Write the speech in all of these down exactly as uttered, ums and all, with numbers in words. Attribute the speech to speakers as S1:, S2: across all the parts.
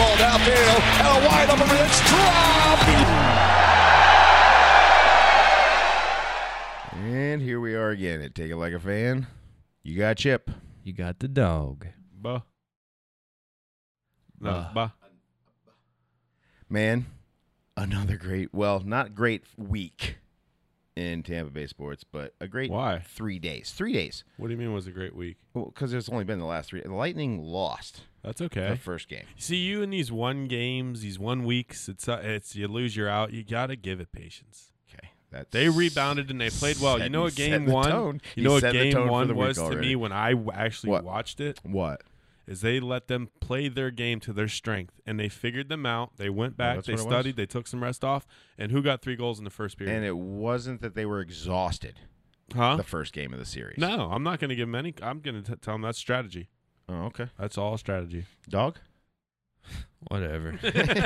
S1: ball downfield, and a wide open Rich drop.
S2: And here we are again at Take It Like a Fan. You got Chip.
S3: You got the dog.
S4: Bah. No,
S3: Uh.
S4: bah.
S2: Man, another great, well, not great week in Tampa Bay sports, but a great
S4: Why?
S2: three days. Three days.
S4: What do you mean was a great week?
S2: Well, because it's only been the last three. The Lightning lost
S4: That's
S2: the
S4: okay.
S2: first game.
S4: See, you in these one games, these one weeks, it's uh, it's you lose, you're out. You got to give it patience.
S2: Okay. That's
S4: They rebounded and they played well.
S2: set-
S4: You know what
S2: he set
S4: game
S2: the
S4: one?
S2: tone.
S4: You
S2: He
S4: know what
S2: set the
S4: game
S2: tone for
S4: one
S2: the week
S4: was to
S2: already.
S4: me when I w- actually
S2: What?
S4: watched it?
S2: What?
S4: Is they let them play their game to their strength, and they figured them out. They went back,
S2: that's
S4: they
S2: what it was?
S4: studied, they took some rest off, and who got three goals in the first period?
S2: And it wasn't that they were exhausted
S4: huh?
S2: the first game of the series.
S4: No, I'm not going to give them any. I'm going to tell them that's strategy.
S2: Oh, okay.
S4: That's all strategy.
S2: Dog?
S3: Whatever.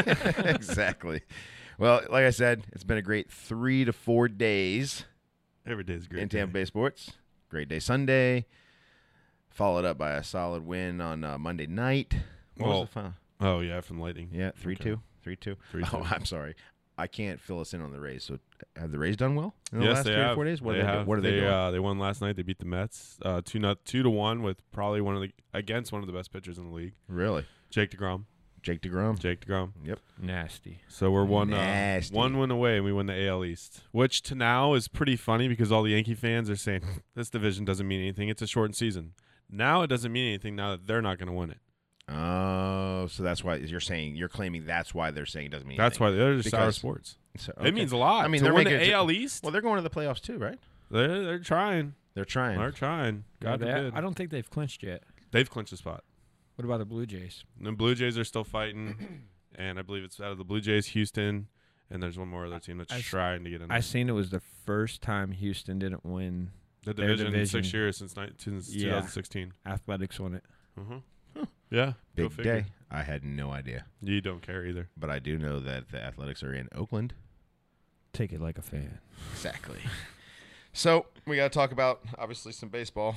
S2: Exactly. Well, like I said, it's been a great three to four days
S4: Every day is great.
S2: in Tampa
S4: day.
S2: Bay sports. Great day Sunday, followed up by a solid win on uh, Monday night. What
S4: Well,
S2: was the final?
S4: Oh yeah, from Lightning.
S2: Yeah, three
S4: Okay.
S2: two, three two.
S4: Three
S2: Oh,
S4: two.
S2: I'm sorry, I can't fill us in on the Rays. So, have the Rays done well in the
S4: yes,
S2: last
S4: they
S2: three
S4: have.
S2: or four days? What
S4: they
S2: are they?
S4: have.
S2: Do? What are they,
S4: they
S2: doing?
S4: Uh, they won last night. They beat the Mets uh, two not two to one with probably one of the against one of the best pitchers in the league,
S2: Really,
S4: Jake DeGrom.
S2: Jake DeGrom.
S4: Jake DeGrom.
S2: Yep.
S3: Nasty.
S4: So we're one uh,
S2: Nasty.
S4: one win away, and we win the A L East, which to now is pretty funny because all the Yankee fans are saying this division doesn't mean anything. It's a shortened season. Now it doesn't mean anything. Now that they're not going to win it.
S2: Oh, so that's why you're saying you're claiming that's why they're saying it doesn't mean
S4: That's
S2: anything.
S4: why they're just sour
S2: Because-
S4: sports.
S2: So, okay.
S4: It means a lot.
S2: I mean,
S4: to
S2: they're
S4: win the
S2: making it
S4: A L
S2: to-
S4: East.
S2: Well, they're going to the playoffs too, right?
S4: They're they're trying.
S2: They're trying.
S4: They're trying. God
S3: Yeah, they-
S4: forbid.
S3: I don't think they've clinched yet.
S4: They've clinched a spot.
S3: What about the Blue Jays?
S4: The Blue Jays are still fighting, and I believe it's out of the Blue Jays, Houston, and there's one more other team that's
S3: I s-
S4: trying to get in.
S3: I
S4: there.
S3: seen it was the first time Houston didn't win.
S4: the
S3: their
S4: division, in six
S3: division.
S4: years since, ni- since
S3: Yeah.
S4: twenty sixteen.
S3: Athletics won it.
S4: Mm-hmm. Yeah, go
S2: Big
S4: figure.
S2: day. I had no idea,
S4: You don't care either.
S2: but I do know that the Athletics are in Oakland.
S3: Take it like a fan.
S2: Exactly. So we got to talk about obviously some baseball.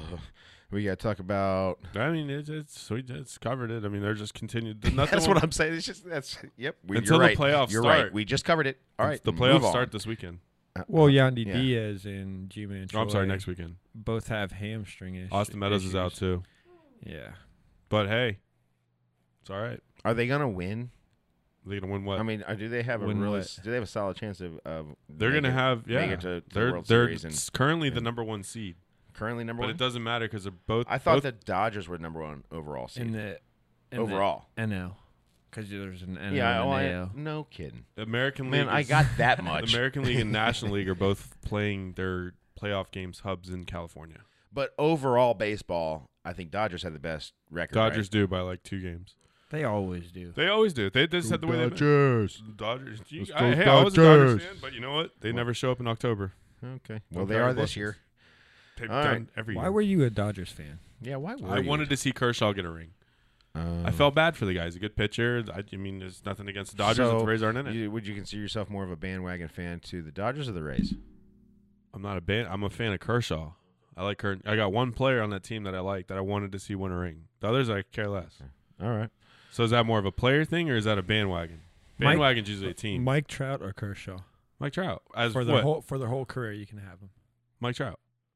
S2: We got to talk about.
S4: I mean, it's it's we it's covered it. I mean, they're just continued. Nothing
S2: That's
S4: will-
S2: what I'm saying. It's just that's yep. We,
S4: Until
S2: you're
S4: the
S2: right.
S4: playoffs
S2: You're
S4: start.
S2: right. We just covered it. All right.
S4: The
S2: move
S4: playoffs
S2: on.
S4: start this weekend.
S2: Uh,
S3: Well,
S2: uh,
S3: Yandy
S2: yeah.
S3: Diaz and G-Man
S4: Oh, I'm sorry,
S3: Choi
S4: next weekend.
S3: both have hamstring issues.
S4: Austin Meadows is out too.
S3: Yeah.
S4: But hey, it's all right.
S2: Are they gonna win?
S4: They're gonna win what?
S2: I mean, uh, do they have a
S3: Win
S2: really?
S3: what?
S2: Do they have a solid chance of? of
S4: they're
S2: making-
S4: gonna have yeah.
S2: make it to the
S4: they're
S2: World
S4: they're
S2: Series and
S4: s- currently the
S2: and-
S4: number one seed,
S2: currently number
S4: but
S2: one.
S4: it doesn't matter because they're both.
S2: I thought
S4: both,
S2: the Dodgers were number one overall seed.
S3: In the in
S2: overall.
S3: the N L, because there's an N L
S2: yeah,
S3: and
S2: well,
S3: an
S2: I-
S3: A L.
S2: no kidding.
S4: the American League.
S2: Man, I
S4: is-
S2: got that
S4: the
S2: much.
S4: American League and National League are both playing their playoff games hubs in California.
S2: But overall baseball, I think Dodgers have the best record.
S4: Dodgers do by like two games.
S3: They always do.
S4: They always do. They just had the way they
S2: Dodgers.
S4: Dodgers. You,
S2: Let's
S4: I,
S2: go
S4: hey, I was a Dodgers
S2: Dodgers.
S4: fan, but you know what? They never show up in October.
S2: Okay. Well,
S4: Don't
S2: they
S4: carry
S2: are this
S4: blessings.
S2: year.
S4: They've
S2: All
S4: done
S2: right.
S4: every
S3: Why
S4: year.
S3: were you a Dodgers fan?
S2: Yeah. Why? Were
S4: I
S2: you?
S4: wanted to see Kershaw get a ring.
S2: Um,
S4: I felt bad for the guy. He's a good pitcher. I, I mean, there's nothing against the Dodgers.
S2: So,
S4: if the Rays aren't in it.
S2: you- would you consider yourself more of a bandwagon fan to the Dodgers or the Rays?
S4: I'm not a ban. I'm a fan of Kershaw. I like Ker- I got one player on that team that I like that I wanted to see win a ring. The others I care less.
S2: All right.
S4: So is that more of a player thing or is that a bandwagon?
S3: Mike-
S4: Bandwagon's usually a team.
S3: Mike Trout or Kershaw?
S4: Mike Trout as
S3: For their
S4: what?
S3: whole for their whole career, you can have them.
S4: Mike Trout.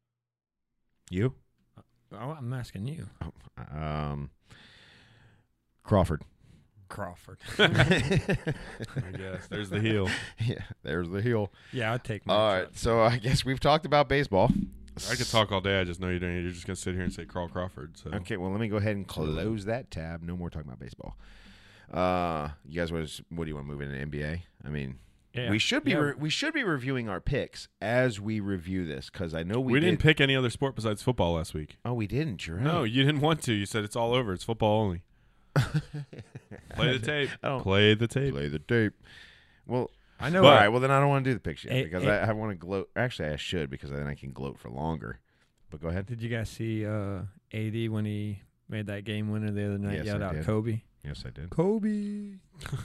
S2: You?
S3: Oh, I'm asking you,
S2: Um, Crawford.
S3: Crawford.
S4: I guess there's the heel.
S2: Yeah, there's the heel.
S3: Yeah, I'd take Mike
S2: All
S3: Trout.
S2: right, so I guess we've talked about baseball.
S4: I could talk all day. I just know you don't. You're just gonna sit here and say Carl Crawford. So
S2: Okay, well, let me go ahead and close that tab. No more talking about baseball. Uh, you guys, was what do you want to move into N B A? I mean,
S3: Yeah.
S2: we should be
S3: Yeah.
S2: re- we should be reviewing our picks as we review this because I know we,
S4: we,
S2: did.
S4: didn't pick any other sport besides football last week.
S2: Oh, we didn't. You're right.
S4: No, you didn't want to. You said it's all over. It's football only. Play the tape.
S2: I don't
S4: Play the tape.
S2: play the tape. Well,
S3: I know.
S2: all
S4: But-
S2: right. Well, then I don't want to do the picks yet
S3: Eh,
S2: because
S3: eh.
S2: I, I want to gloat. Actually, I should because then I can gloat for longer. But go ahead.
S3: Did you guys see uh, A D when he made that game winner the other night?
S2: Yes,
S3: yelled
S2: I
S3: out
S2: did.
S3: Kobe.
S2: Yes, I did.
S3: Kobe.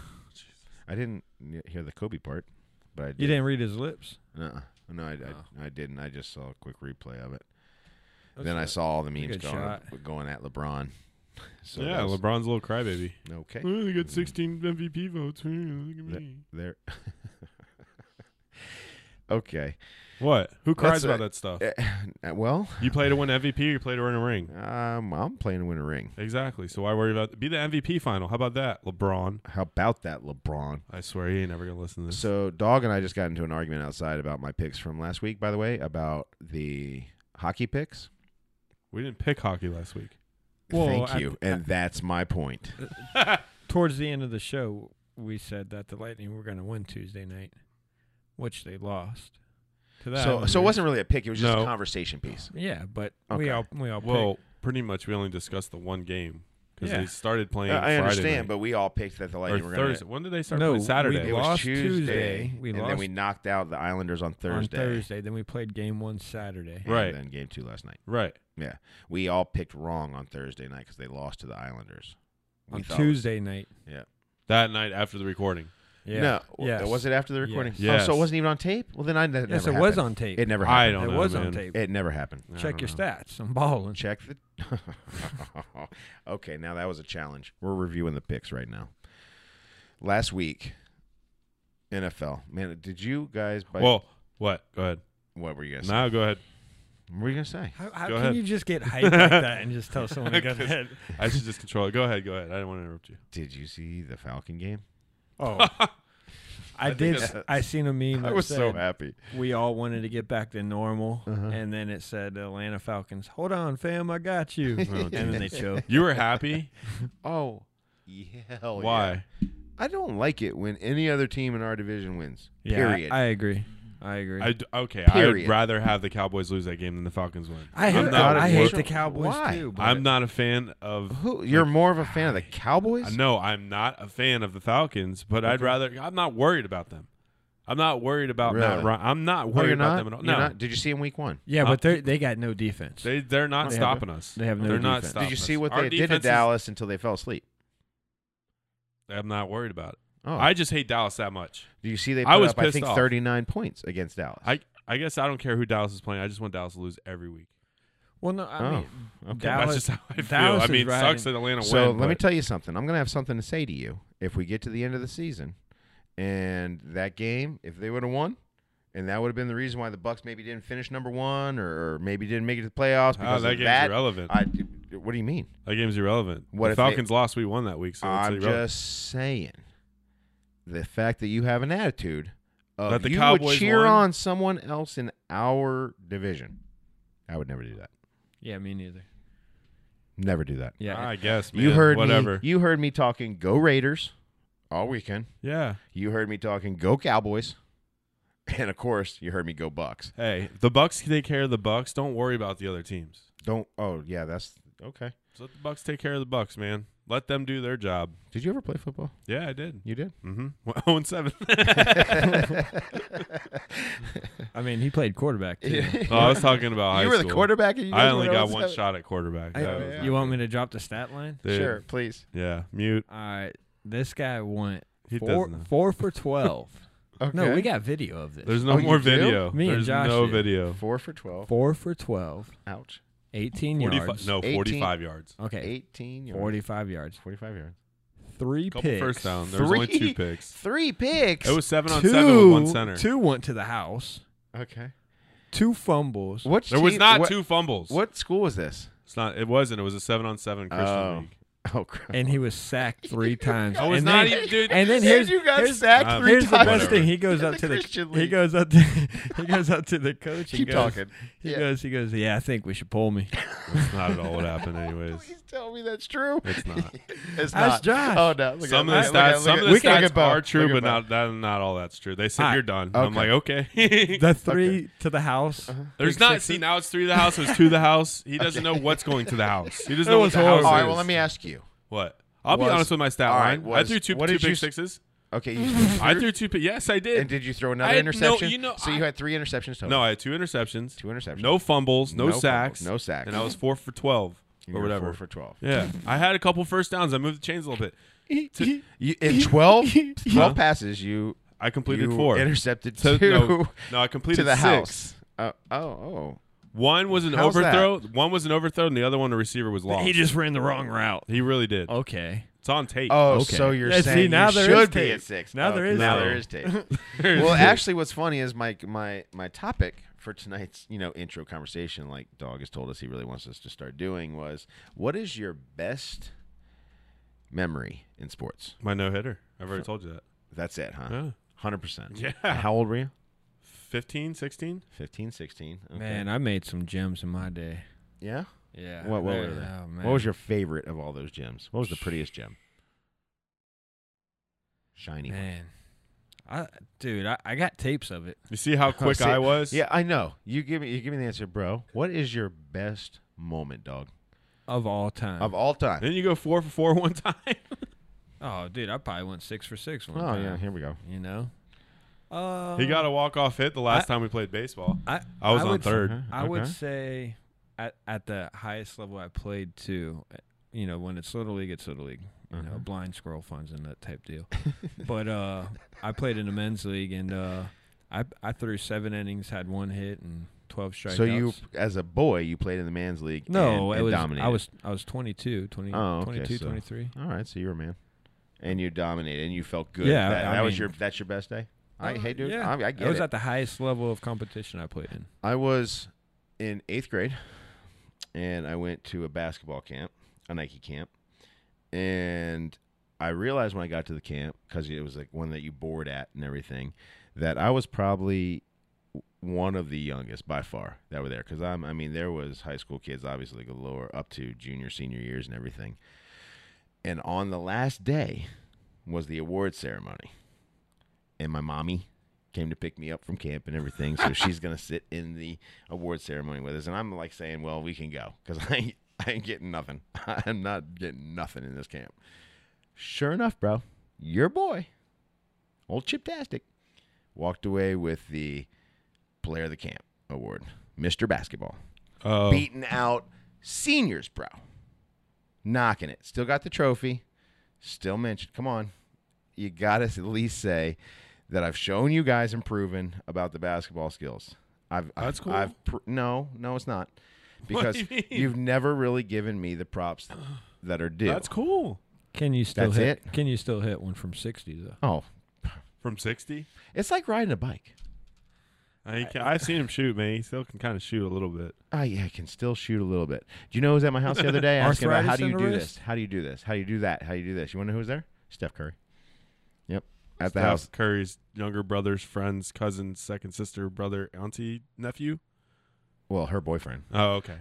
S2: I didn't y- hear the Kobe part, but I did.
S3: You didn't read his lips.
S2: Nuh-uh. No, I,
S3: Oh.
S2: I, I didn't. I just saw a quick replay of it.
S3: That's
S2: then I
S3: a-
S2: saw all the
S3: a
S2: memes
S3: good
S2: going,
S3: shot.
S2: going at LeBron. So
S4: yeah,
S2: that's-
S4: LeBron's a little crybaby.
S2: Okay.
S4: Oh, they got sixteen M V P votes. Look at me.
S2: There. Okay.
S4: What? Who cries
S2: Let's, uh,
S4: about that stuff?
S2: Uh, well,
S4: You play to win M V P or you play to win a ring?
S2: um, I'm playing to win a ring.
S4: Exactly. So why worry about Be the M V P final. How about that, LeBron?
S2: How about that, LeBron?
S4: I swear he ain't never going to listen to this.
S2: So, Dog and I just got into an argument outside about my picks from last week, by the way, about the hockey picks.
S4: We didn't pick hockey last week.
S3: Well,
S2: Thank
S3: I-
S2: you. and that's my point.
S3: Towards the end of the show, we said that the Lightning were going to win Tuesday night, which they lost. To that
S2: So, so it wasn't really a pick. It was just
S4: No.
S2: a conversation piece.
S3: Yeah, but
S2: Okay.
S3: we all we all
S4: Well, pretty much we only discussed the one game because
S3: Yeah.
S4: they started playing
S2: Uh, I
S4: Friday
S2: understand,
S4: night.
S2: but we all picked that the
S4: or
S2: Lightning were
S4: Thursday.
S2: going
S4: When did they start
S3: No,
S4: playing? Saturday.
S3: we
S2: It was
S3: lost
S2: Tuesday,
S3: Tuesday. We
S2: and then
S3: lost
S2: we knocked out the Islanders on Thursday.
S3: on Thursday. Then we played game one Saturday.
S2: And
S4: Right.
S2: then game two last night.
S4: Right.
S2: Yeah. We all picked wrong on Thursday night because they lost to the Islanders. We
S3: On
S2: thought it was-
S3: Tuesday night.
S2: Yeah.
S4: That night after the recording.
S3: Yeah.
S2: No.
S3: Yes.
S2: Was it after the recording?
S3: Yes.
S2: Oh, so it
S4: Yes.
S2: wasn't even on tape? Well, then I that
S3: Yes,
S2: never
S3: it was
S2: happened.
S3: on tape.
S2: It never
S4: I
S2: happened.
S4: don't
S3: It
S4: know,
S3: was
S4: man.
S3: on tape.
S2: It never happened.
S4: I
S3: Check
S4: don't
S3: your
S4: know.
S3: stats. I'm balling.
S2: Check the. Okay, now that was a challenge. We're reviewing the picks right now. Last week, N F L. Man, did you guys? By,
S4: Well, what? Go ahead.
S2: what were you gonna say?
S4: Now go ahead.
S2: What were you gonna say?
S3: How, how
S4: Go
S3: can
S4: ahead.
S3: you just get hyped like that and just tell someone to go ahead?
S4: I should just control it. Go ahead. Go ahead. I didn't want to interrupt you.
S2: Did you see the Falcon game?
S3: Oh, I,
S4: think
S3: did.
S2: that's-
S3: I seen a meme.
S2: I
S3: that
S2: was so
S3: said
S2: happy.
S3: we all wanted to get back to normal,
S2: Uh-huh.
S3: and then it said Atlanta Falcons. Hold on, fam, I got you.
S4: Oh,
S3: and then they
S4: Jesus.
S3: choked.
S4: You were happy?
S2: Oh, yeah. hell yeah.
S4: Why?
S2: I don't like it when any other team in our division wins.
S3: Yeah,
S2: Period.
S3: I, I agree. I agree.
S4: I d- okay, I'd
S2: Period.
S4: rather have the Cowboys lose that game than the Falcons win.
S3: I,
S4: I'm
S3: hate,
S4: not
S3: I
S4: a-
S3: hate
S2: What's-
S3: the Cowboys
S2: why?
S3: too. But
S4: I'm not a fan of.
S2: Who? You're more of a fan of the Cowboys?
S4: No, I'm not a fan of the Falcons, but I'd
S2: Okay.
S4: rather. I'm not worried about them. I'm not worried about Matt
S2: Really?
S4: Ryan. I'm not
S2: Oh,
S4: worried
S2: you're
S4: about
S2: not?
S4: them at all.
S2: You're
S4: No,
S2: not? Did you see him week one?
S3: Yeah,
S4: Uh,
S3: but they they got no defense.
S4: they they're not
S3: They have-
S4: stopping us.
S3: they have no
S4: They're not
S3: defense.
S4: stopping
S2: Did you
S4: us.
S2: see what
S4: Our
S2: they did to
S4: defense is-
S2: Dallas until they fell asleep?
S4: I'm not worried about it.
S2: Oh,
S4: I just hate Dallas that much.
S2: do you see they
S4: I
S2: put
S4: was
S2: up, I
S4: pissed
S2: think,
S4: off.
S2: thirty-nine points against Dallas?
S4: I I guess I don't care who Dallas is playing. I just want Dallas to lose every week.
S3: well, no, I
S2: Oh,
S3: mean
S2: okay.
S3: Dallas.
S4: That's just how I feel.
S3: Dallas
S4: I
S3: is
S4: mean, it sucks
S3: riding-
S4: that Atlanta
S2: so
S4: win.
S2: let me
S4: but
S2: tell you something. I'm going to have something to say to you. If we get to the end of the season and that game, if they would have won, and that would have been the reason why the Bucks maybe didn't finish number one or, or maybe didn't make it to the playoffs
S4: Ah,
S2: because
S4: that
S2: of
S4: game's
S2: that.
S4: irrelevant.
S2: I, what do you mean?
S4: that game's irrelevant.
S2: What
S4: the
S2: if they-
S4: Falcons lost? We won that week, so it's
S2: I'm
S4: irrelevant.
S2: just saying the fact that you have an attitude of
S4: That the
S2: you
S4: Cowboys
S2: would cheer
S4: won?
S2: on someone else in our division. I would never do that.
S3: Yeah, me neither.
S2: Never do that.
S3: Yeah,
S4: I guess, man.
S2: you heard
S4: whatever.
S2: me. You heard me talking. Go Raiders all weekend.
S4: yeah.
S2: You heard me talking. Go Cowboys, and of course, you heard me go Bucks.
S4: Hey, the Bucks take care of the Bucks. Don't worry about the other teams.
S2: Don't. Oh yeah, that's okay.
S4: Just let the Bucks take care of the Bucks, man. Let them do their job.
S2: Did you ever play football?
S4: Yeah, I did.
S2: You did.
S4: Mm-hmm. oh and seven.
S3: I mean he played quarterback too.
S4: Oh, I was talking about high
S2: you were the
S4: school.
S2: quarterback. And you
S4: I
S2: guys
S4: only
S2: were
S4: got
S2: oh
S4: one
S2: seven.
S4: shot at quarterback.
S3: I-
S4: That was
S2: yeah.
S3: You
S4: not
S3: want me
S4: good.
S3: to drop the stat line?
S4: Dude,
S2: Sure, please.
S4: Yeah, mute.
S3: All right, this guy went
S4: He
S3: four,
S4: doesn't know.
S3: four for twelve.
S2: Okay.
S3: No, we got video of this.
S4: There's no
S2: Oh,
S4: more
S2: you do?
S4: video.
S3: Me and
S4: There's
S3: Josh
S4: no
S3: did.
S4: video.
S2: four for twelve.
S3: four for twelve,
S2: Ouch.
S3: eighteen
S4: forty-five,
S3: yards.
S4: no,
S2: eighteen.
S4: forty-five yards.
S3: Okay,
S2: Eighteen yards.
S3: forty-five yards,
S2: Forty-five yards.
S3: three
S4: Couple
S3: picks.
S4: first down. There was only
S2: Three-
S4: two picks.
S2: Three picks.
S4: It was seven on
S3: two,
S4: seven with one center.
S3: Two went to the house.
S2: okay.
S3: Two fumbles.
S2: Which
S4: There was
S2: team-
S4: not
S2: what,
S4: two fumbles.
S2: What school was this?
S4: It's not. It wasn't. It was a seven on seven Christian
S2: Oh.
S4: league.
S2: Oh crap.
S3: And he was sacked three times.
S4: I was
S3: and
S4: not
S3: then,
S4: even. Dude,
S3: And then
S2: Said
S3: here's
S2: you got
S3: here's,
S2: sacked
S4: Uh,
S2: three
S3: here's the
S2: times.
S3: best
S4: Whatever.
S3: thing. He goes
S2: In
S3: up
S2: the
S3: to the
S2: Christian
S3: he
S2: league.
S3: goes up to he goes up to the coach.
S2: Keep
S3: and goes,
S2: talking.
S3: He
S2: Yeah.
S3: goes. He goes. Yeah, I think we should pull me.
S4: That's not at all what happened, anyways.
S2: Please tell me that's true.
S4: It's not.
S2: It's
S3: Ask
S2: not.
S3: Josh.
S2: Oh no. Look
S4: Some
S2: at,
S4: of the
S2: look at-
S4: stats,
S2: look
S4: some
S2: at-
S4: of the
S2: look at
S4: stats
S2: Bo.
S4: are true,
S2: Look at
S4: but
S2: Bo.
S4: not that, not all that's true. They said
S3: Ah,
S4: you're done. I'm
S2: okay.
S4: like, okay.
S3: The three to the house.
S4: There's
S3: Big
S4: not.
S3: sixes.
S4: See, now it's three to the house. It was to the house. He doesn't know what's going to the house. He doesn't
S3: It
S4: know what
S3: was
S4: the house
S3: horrible.
S2: All right.
S4: is.
S2: Well, let me ask you.
S4: What? I'll be
S2: Was-
S4: honest with my stat
S2: all right,
S4: line. I
S2: was-
S4: threw two,
S2: what
S4: two
S2: did you
S4: big
S2: s-
S4: sixes.
S2: Okay. You,
S4: I threw two. pi- Yes, I did.
S2: And did you throw another
S4: I had no-
S2: interception?
S4: you know,
S2: so you
S4: I-
S2: had three interceptions total.
S4: No, I had two interceptions.
S2: Two interceptions.
S4: No fumbles. No,
S2: No fumbles,
S4: sacks.
S2: no sacks.
S4: And I was four for twelve
S2: You
S4: or
S2: were
S4: whatever.
S2: Four for twelve.
S4: Yeah, I had a couple first downs. I moved the chains a little bit. To-
S2: You, in twelve, twelve
S4: Huh?
S2: passes, you
S4: I completed
S2: you
S4: four.
S2: intercepted
S4: To-
S2: two
S4: no, no, I completed
S2: to the
S4: six.
S2: house. Uh, oh, oh.
S4: One was an
S2: How's that?
S4: overthrow. One was an overthrow, and the other one the receiver was lost.
S3: He just ran the wrong route.
S4: He really did.
S3: Okay.
S4: It's on tape.
S2: Oh,
S3: Okay.
S2: so you're
S3: Yeah, see,
S2: saying
S3: now
S2: you
S3: there is
S2: should be
S3: tape.
S2: at six.
S3: Now
S2: Oh,
S3: there is
S2: now
S3: tape.
S2: there is tape. Well, actually, what's funny is my my my topic for tonight's you know intro conversation, like Dog has told us he really wants us to start doing, was what is your best memory in sports?
S4: My no hitter. I've already told you that.
S2: That's it, huh?
S4: Yeah.
S2: Hundred percent.
S4: Yeah.
S2: How old were you?
S4: fifteen, sixteen
S2: Fifteen, sixteen. Okay.
S3: Man, I made some gems in my day.
S2: Yeah.
S3: Yeah.
S2: What what
S3: man,
S2: were they?
S3: oh, man.
S2: What was your favorite of all those gems? What was the prettiest gem? Shiny. one.
S3: man? I dude, I, I got tapes of it.
S4: You see how quick
S2: see-
S4: I was?
S2: Yeah, I know. You give me you give me the answer, bro. What is your best moment, dog,
S3: Of all time.
S2: of all time?
S4: Didn't you go four for four one time?
S3: oh, dude, I probably went six for six one
S2: Oh
S3: time.
S2: yeah, here we go.
S3: You know. Uh,
S4: he got a walk-off hit the last
S3: I-
S4: time we played baseball.
S3: I
S4: I was
S3: I
S4: on
S3: would,
S4: third.
S2: Okay,
S3: I would
S2: okay.
S3: say at at the highest level I played too. You know, when it's little league, it's little league. You
S2: Uh-huh.
S3: know, blind squirrel funds and that type deal. but uh, I played in the men's league, and uh, I I threw seven innings, had one hit, and twelve strikeouts.
S2: So you, as a boy, you played in the man's league.
S3: no,
S2: and,
S3: it
S2: and
S3: was
S2: dominated.
S3: I was I was twenty-two, twenty,
S2: Oh, okay,
S3: twenty-two,
S2: so-
S3: twenty-three.
S2: All right, so you're a man, and you dominated, and you felt good.
S3: Yeah,
S2: that,
S3: I
S2: that was
S3: mean-
S2: your that's your best day. I
S3: Uh,
S2: hey, dude,
S3: yeah.
S2: I, I
S3: I
S2: get
S3: was
S2: it.
S3: at the highest level of competition I played in.
S2: I was in eighth grade, and I went to a basketball camp, a Nike camp, and I realized when I got to the camp, because it was like one that you board at and everything, that I was probably one of the youngest by far that were there. Because I'm, I mean, there was high school kids, obviously galore, up to junior, senior years and everything. And on the last day was the award ceremony, and my mommy came to pick me up from camp and everything. So she's going to sit in the award ceremony with us. And I'm like saying, well, we can go because I, ain't- I ain't getting nothing. I'm not getting nothing in this camp. Sure enough, bro, your boy, old Chip-tastic, walked away with the Player of the Camp award, Mister Basketball.
S4: Oh,
S2: Beating out seniors, bro. Knocking it. Still got the trophy. Still mentioned. Come on. You got to at least say that I've shown you guys improving about the basketball skills. I've,
S4: That's
S2: I've,
S4: cool.
S2: I've pr- no, no, it's not. Because
S4: do you mean?
S2: you've never really given me the props that are due.
S4: that's cool.
S3: Can you still
S2: That's
S3: hit?
S2: it?
S3: Can you still hit one from sixty though?
S2: Oh,
S4: From sixty?
S2: it's like riding a bike.
S4: I can, I've seen him shoot, man. He still can kind of shoot a little bit.
S2: I, I can still shoot a little bit. Do you know who was at my house the other day asking about how
S3: Arthritis
S2: do you
S3: in the
S2: do
S3: wrist?
S2: this? How do you do this? How do you do that? How do you do this? You want to know who was there? Steph Curry. Yep. At the
S4: Steph
S2: house.
S4: Curry's younger brother's friends, cousins, second sister, brother, auntie, nephew.
S2: Well, her boyfriend.
S4: Oh, okay.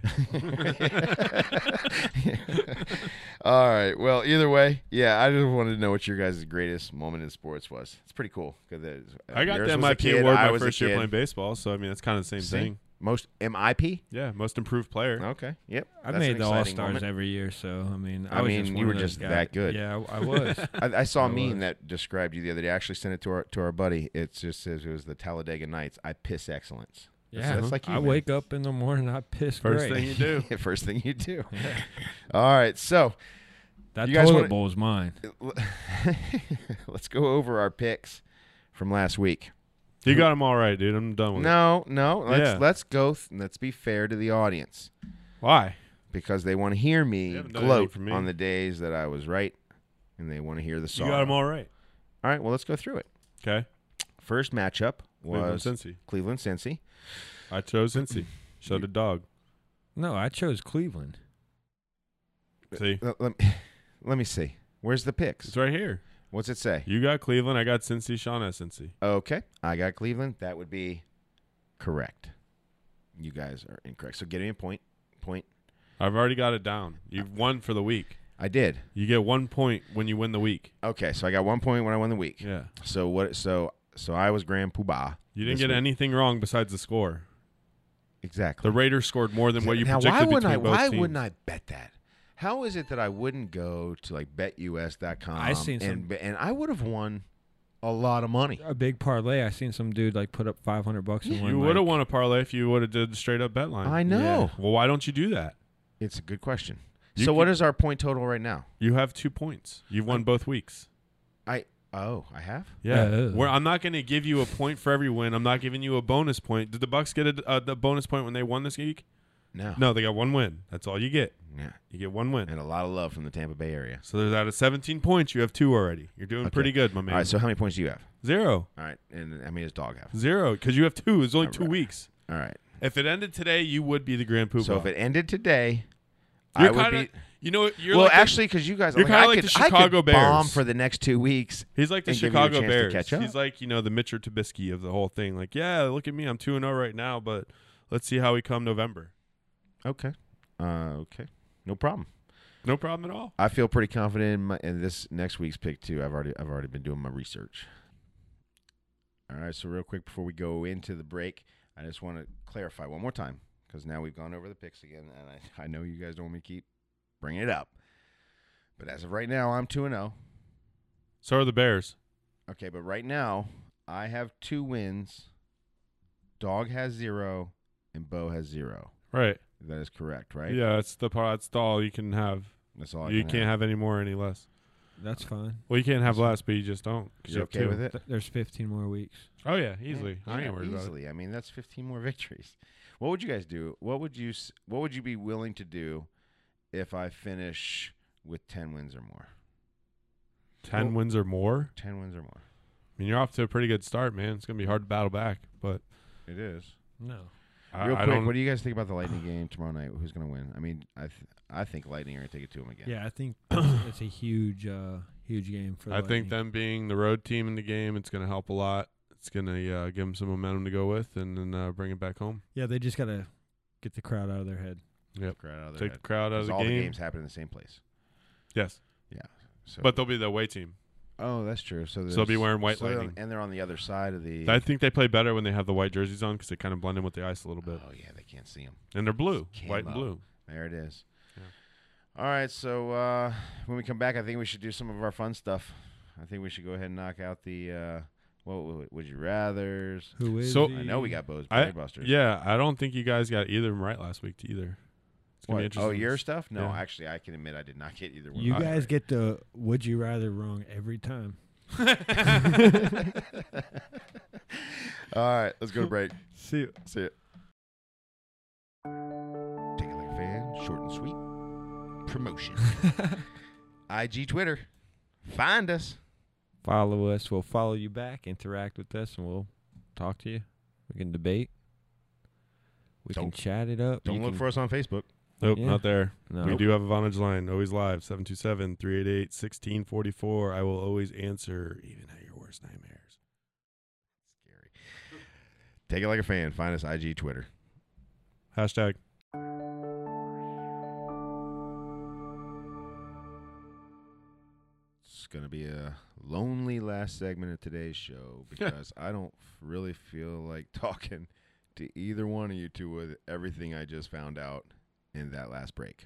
S2: All right. Well, either way, yeah, I just wanted to know what your guys' greatest moment in sports was. It's pretty cool. 'Cause it-
S4: I got
S2: yours
S4: the
S2: was
S4: M
S2: a
S4: I P
S2: kid,
S4: award
S2: I
S4: my
S2: was a
S4: first year
S2: kid.
S4: playing baseball, so I mean it's kind of the same
S2: See?
S4: thing.
S2: Most M I P?
S4: Yeah, most improved player.
S2: Okay. Yep.
S3: I
S2: That's
S3: made
S2: an
S3: the All
S2: exciting
S3: Stars
S2: moment.
S3: every year, so I mean, I,
S2: I
S3: was
S2: mean,
S3: just
S2: you
S3: one
S2: were
S3: of those
S2: just
S3: guys.
S2: that good.
S3: Yeah, I, I was.
S2: I, I saw a
S3: I
S2: meme
S3: was.
S2: that described you the other day. I actually sent it to our to our buddy. It just says it was the Talladega Nights. I piss excellence. That's-
S3: yeah,
S2: that's like you,
S3: I
S2: man.
S3: wake up in the morning, I piss
S4: First
S3: great.
S4: thing you do.
S2: First thing you do.
S3: Yeah.
S2: All right, so
S3: That
S2: You guys
S3: toilet
S2: wanna-
S3: bowl is mine.
S2: let's go over our picks from last week.
S4: You got them all right, dude. I'm done with it.
S2: No, no. Let's
S4: Yeah.
S2: let's go. Th- let's be fair to the audience
S4: Why?
S2: because they want to hear
S4: They
S2: me
S4: haven't done anything
S2: gloat
S4: for me.
S2: on the days that I was right, and they want to hear the
S4: You
S2: song.
S4: got them all right.
S2: All right. Well, let's go through it.
S4: Okay.
S2: First matchup
S4: Cleveland,
S2: was
S4: Cincy.
S2: Cleveland Cincy.
S4: I chose Cincy. So did Dog.
S3: No, I chose Cleveland.
S4: See,
S2: Let, let me, let me see. Where's the picks?
S4: it's right here.
S2: What's it say?
S4: You got Cleveland. I got Cincy. Sean has Cincy.
S2: Okay, I got Cleveland. That would be correct. You guys are incorrect. So get me a point. Point.
S4: I've already got it down. You've won for the week.
S2: I did.
S4: You get one point when you win the week.
S2: Okay, so I got one point when I won the week.
S4: Yeah.
S2: So what? So so I was Grand Poobah.
S4: You didn't
S2: this
S4: get
S2: week.
S4: anything wrong besides the score.
S2: Exactly.
S4: The Raiders scored more than what you
S2: now,
S4: projected
S2: why wouldn't
S4: between
S2: I?
S4: both
S2: Why
S4: teams.
S2: wouldn't I bet that? How is it that I wouldn't go to like bet U S dot com
S3: I seen some-
S2: and and I would have won a lot of money.
S3: A big parlay. I seen some dude like put up five hundred bucks and won.
S4: You would have
S3: like,
S4: won a parlay if you would have did the straight up bet line.
S2: I know.
S4: Well, why don't you do that?
S2: It's a good question.
S4: You
S2: so
S4: can-
S2: what is our point total right now?
S4: You have two points. You've won both weeks.
S2: I Oh, I have?
S4: Yeah,
S3: Oh.
S4: where I'm not going to give you a point for every win. I'm not giving you a bonus point. Did the Bucks get a, a, a bonus point when they won this week?
S2: No.
S4: No, they got one win. That's all you get.
S2: Yeah.
S4: You get one win.
S2: And a lot of love from the Tampa Bay area.
S4: So there's out of seventeen points, you have two already. You're doing
S2: Okay.
S4: pretty good, my man.
S2: All right, so how many points do you have?
S4: Zero.
S2: All right, and how many does Dog have?
S4: Zero, because you have two. It's only
S2: All
S4: two
S2: right.
S4: weeks.
S2: All right.
S4: If it ended today, you would be the Grand Poobah.
S2: So if it ended today,
S4: You're
S2: I would
S4: kinda,
S2: be.
S4: You know, you're
S2: Well,
S4: like the-
S2: actually, because you guys,
S4: you're
S2: like,
S4: kinda
S2: I
S4: like
S2: could,
S4: the
S2: I could
S4: Chicago Bears.
S2: bomb for the next two weeks.
S4: he's like the
S2: and give you a
S4: Chicago
S2: chance to
S4: Bears.
S2: catch up.
S4: He's like, you know, the Mitchell Trubisky of the whole thing. Like, yeah, look at me. I'm two and oh right now, but let's see how we come November.
S2: Okay. Uh, okay. No problem.
S4: No problem at all.
S2: I feel pretty confident in, my, in this next week's pick too. I've already I've already been doing my research. All right, so real quick before we go into the break, I just want to clarify one more time because now we've gone over the picks again, and I, I know you guys don't want me to keep bringing it up. But as of right now, I'm two and zero.
S4: So are the Bears.
S2: Okay, but right now I have two wins. Dog has zero, and Bo has zero.
S4: Right.
S2: That is correct, right?
S4: Yeah, that's the part. That's all you can have.
S2: That's all. I
S4: You
S2: can
S4: can't have any more, or any less.
S3: That's fine.
S4: Well, you can't have less, but you just don't. 'cause
S2: You
S4: have
S2: okay
S4: two.
S2: with it?
S3: Th- There's fifteen more weeks.
S4: Oh yeah, easily.
S2: Yeah,
S4: I ain't worried about it.
S2: easily. I mean, that's fifteen more victories. What would you guys do? What would you s- What would you be willing to do if I finish with ten wins or more?
S4: Ten
S2: Well-
S4: wins or more.
S2: Ten wins or more.
S4: I mean, you're off to a pretty good start, man. It's gonna be hard to battle back, but
S2: It is.
S3: No.
S4: I,
S2: Real
S4: I
S2: quick,
S4: don't.
S2: what do you guys think about the Lightning game tomorrow night? Who's going to win? I mean, I th- I think Lightning are going to take it to them again.
S3: Yeah, I think it's, it's a huge, uh, huge game for. The
S4: I think
S3: Lightning.
S4: them being the road team in the game, it's gonna help a lot. It's gonna uh, give them some momentum to go with, and then uh, bring it back home.
S3: Yeah, they just gotta get the crowd out of their head.
S4: Yep.
S2: Crowd out of their
S4: Take
S2: head.
S4: the crowd out of
S2: 'Cause
S4: the
S2: all
S4: game.
S2: the games happen in the same place.
S4: Yes,
S2: Yeah. So,
S4: but they'll be the away team.
S2: oh, that's true. So,
S4: So they'll be
S2: there's-
S4: wearing white
S2: so they're on-
S4: Lightning.
S2: and they're on the other side of the.
S4: I think they play better when they have the white jerseys on because they kind of blend in with the ice a little bit,
S2: Oh yeah, they can't see them.
S4: and they're blue,
S2: It's
S4: white and
S2: camo.
S4: blue.
S2: There it is.
S4: Yeah.
S2: All right, so uh, when we come back, I think we should do some of our fun stuff. I think we should go ahead and knock out the uh, what w- would you rather's.
S3: Who is?
S4: So-
S3: he?
S2: I know we got Bo's
S4: I,
S2: Berry Busters.
S4: yeah, I don't think you guys got either of them right last week either. It's gonna
S2: What?
S4: be interesting.
S2: Oh, your stuff? No,
S4: Yeah.
S2: actually, I can admit I did not get either one.
S3: You
S2: of
S3: guys
S2: those
S3: get the would you rather wrong every time.
S2: right. All right, let's go to break.
S3: See you.
S2: See it. Take it like a fan, short and sweet. Promotion. I G Twitter. Find us.
S3: Follow us. We'll follow you back. Interact with us, and we'll talk to you. We can debate. We can
S2: Don't-
S3: chat it up.
S2: Don't
S3: You
S2: look
S3: can-
S2: for us on Facebook.
S4: Nope,
S3: Yeah.
S4: not there.
S3: No.
S4: We do have a Vonage line, always live, seven two seven, three eight eight, one six four four. I will always answer, even at your worst nightmares.
S2: Scary. Take it like a fan. Find us I G Twitter.
S4: Hashtag.
S2: It's going to be a lonely last segment of today's show because I don't f- really feel like talking to either one of you two with everything I just found out in that last break.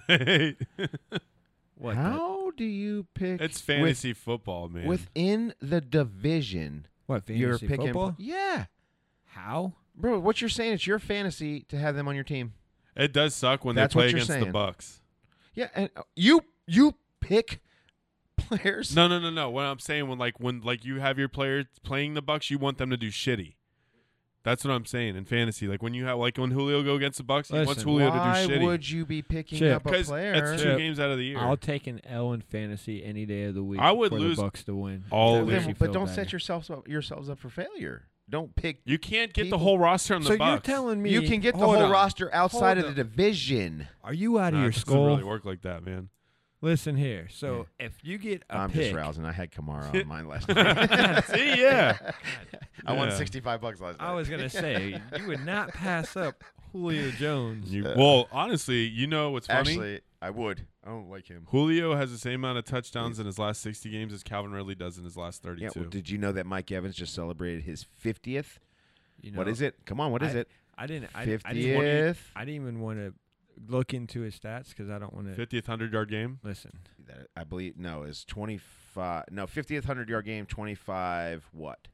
S3: What?
S2: How do you pick?
S4: It's fantasy football, man.
S2: with, within the division.
S3: the, what? Fantasy
S2: You're picking.
S3: football?
S2: Yeah,
S3: How?
S2: bro. What you're saying? It's your fantasy to have them on your team.
S4: it does suck when
S2: That's
S4: they
S2: what
S4: play
S2: you're
S4: against the
S2: saying.
S4: Bucks.
S2: Yeah, and uh, you you pick players.
S4: No, no, no, no. What I'm saying when like when like you have your players playing the Bucks, you want them to do shitty. That's what I'm saying in fantasy. Like when you have like when Julio go against the Bucks, he wants
S3: Listen,
S4: Julio
S2: Why
S4: to do shitty.
S2: would you be picking
S3: Chip.
S2: up a
S4: Because
S2: player?
S4: it's two
S3: Chip,
S4: games out of the year.
S3: I'll take an L in fantasy any day of the week.
S4: I would
S3: for
S4: lose
S3: the Bucks to win.
S4: all
S3: That
S4: of
S3: makes
S4: them.
S3: you
S2: but
S3: feel
S2: don't
S3: better.
S2: set yourselves up yourselves up for failure. Don't pick.
S4: You can't get
S2: People-
S4: the whole roster on the
S3: So
S4: Bucks.
S3: you're telling me
S2: You can get the
S3: hold
S2: whole
S3: on.
S2: roster outside
S3: Hold
S2: of the
S3: on.
S2: division.
S3: Are you out of
S4: Nah,
S3: your
S4: it doesn't
S3: skull?
S4: really work like that, man.
S3: Listen here. So if you get a
S2: I'm
S3: pick,
S2: just rousing. I had Kamara on mine last night.
S4: See, yeah.
S2: I won
S4: Yeah.
S2: sixty-five bucks last night.
S3: I was gonna say you would not pass up Julio Jones.
S4: You, well, honestly, you know what's funny?
S2: Actually, I would. I don't like him.
S4: Julio has the same amount of touchdowns in his last sixty games as Calvin Ridley does in his last
S2: Yeah.
S4: thirty-two.
S2: Well, did you know that Mike Evans just celebrated his fiftieth?
S3: You know,
S2: What is it? Come on. What is
S3: I-
S2: it?
S3: I didn't. I, didn't- I didn't. Want,
S2: Fiftieth.
S3: I didn't even want to look into his stats because I don't want to
S4: fiftieth hundred-yard game?
S3: listen.
S2: I believe no. It's twenty-five. No, fiftieth hundred yard game. Twenty-five. What?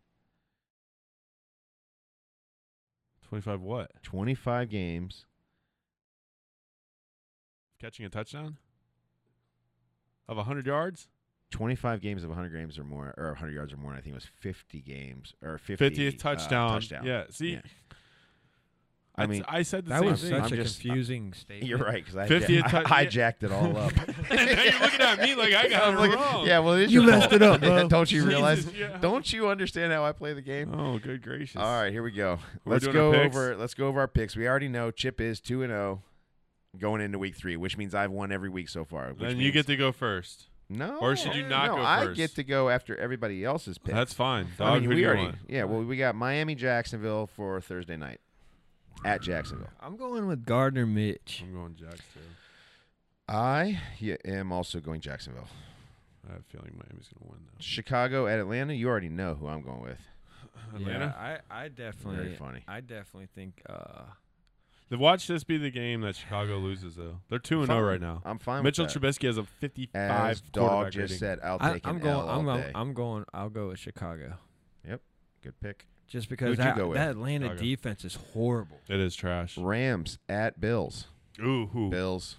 S4: twenty-five what?
S2: Twenty-five games.
S4: Catching a touchdown? Of one hundred yards?
S2: twenty-five games of one hundred games or more, or one hundred yards or more. And I think it was fifty games or fifty
S4: fiftieth touchdown.
S2: Uh, touchdown.
S4: Yeah. See,
S2: Yeah.
S4: I,
S2: I mean,
S4: I said the
S3: That
S4: same
S3: was
S4: thing.
S3: such
S2: I'm
S3: a
S2: just-
S3: confusing statement.
S2: You're right because I,
S4: fiftieth
S2: ja-
S4: tou-
S2: I hijacked it all up.
S4: and now you're looking at me like I got
S2: I'm
S4: it
S2: looking-
S4: wrong.
S2: Yeah, well, it is
S3: You
S2: your
S3: messed
S2: fault.
S3: it up, bro.
S2: Don't you realize?
S4: Jesus, yeah.
S2: Don't you understand how I play the game?
S4: Oh, good gracious.
S2: All right, here we go.
S4: We're
S2: Let's
S4: doing
S2: go
S4: our picks?
S2: over. Let's go over our picks. We already know Chip is two and zero going into week three, which means I've won every week so far. Which
S4: Then you
S2: means-
S4: get to go first.
S2: no,
S4: or should you not
S2: no,
S4: go
S2: I
S4: first?
S2: get to go after everybody else's pick.
S4: That's fine.
S2: I
S4: Dog,
S2: mean,
S4: who do
S2: we
S4: you
S2: already.
S4: want?
S2: Yeah, well, we got Miami, Jacksonville for Thursday night at Jacksonville.
S3: I'm going with Gardner Mitch.
S4: I'm going Jacks too.
S2: I yeah, am also going Jacksonville.
S4: I have a feeling Miami's going to win though.
S2: Chicago at Atlanta. You already know who I'm going with.
S4: Atlanta.
S3: Yeah, I, I definitely,
S2: Very funny.
S3: I definitely think. Uh,
S4: The watch this be the game that Chicago loses though. They're two and zero
S2: Fine.
S4: right now.
S2: I'm fine.
S4: Mitchell
S2: with that.
S4: Trubisky has a fifty-five
S2: As Dog
S4: quarterback
S2: just
S4: rating.
S2: said, I'll
S3: I,
S2: take
S3: I'm
S2: an
S3: going.
S2: L all
S3: I'm going.
S2: day.
S3: I'm going. I'll go with Chicago.
S2: Good pick.
S3: Just because
S2: Who'd you
S3: that,
S2: go with?
S3: that Atlanta
S4: Chicago.
S3: defense is horrible.
S4: It is trash.
S2: Rams at Bills.
S4: Ooh, who?
S2: Bills.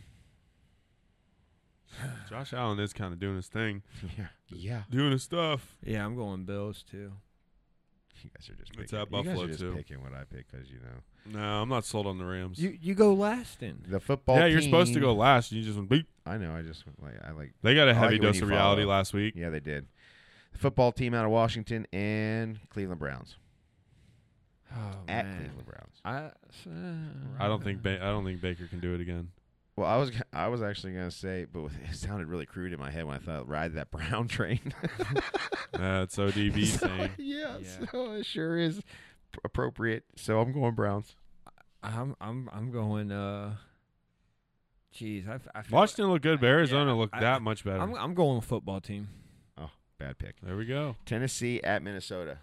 S4: Josh Allen is kind of doing his thing,
S2: Yeah. Yeah.
S4: doing his stuff.
S3: Yeah, I'm going Bills too.
S2: You guys are just
S4: It's
S2: picking.
S4: at
S2: you guys
S4: Buffalo,
S2: are just
S4: too.
S2: picking what I pick because you know
S4: No, I'm not sold on the Rams.
S3: You you go last then.
S2: the football.
S4: yeah, you're supposed to
S2: team-
S4: go last. And you just went beep.
S2: I know. I just like I like.
S4: They got a
S2: I like
S4: heavy
S2: it when
S4: dose
S2: you
S4: of reality
S2: follow.
S4: last week.
S2: Yeah, they did. The football team out of Washington and Cleveland Browns
S3: Oh
S2: at
S3: man.
S2: Cleveland Browns.
S3: I, uh,
S4: I don't think ba- I don't think Baker can do it again.
S2: Well, I was g- I was actually gonna say, but it sounded really crude in my head when I thought ride that Brown train.
S4: That's O D B
S2: So,
S4: thing.
S2: yeah,
S3: Yeah.
S2: so it sure is p- appropriate. So I'm going Browns.
S3: I'm I'm I'm going. Uh, jeez, I, f- I feel
S4: Washington looked good, but Arizona
S3: Yeah,
S4: looked
S3: I-
S4: that much better.
S3: I'm I'm going with football team.
S2: Oh, bad pick.
S4: there we go.
S2: Tennessee at Minnesota.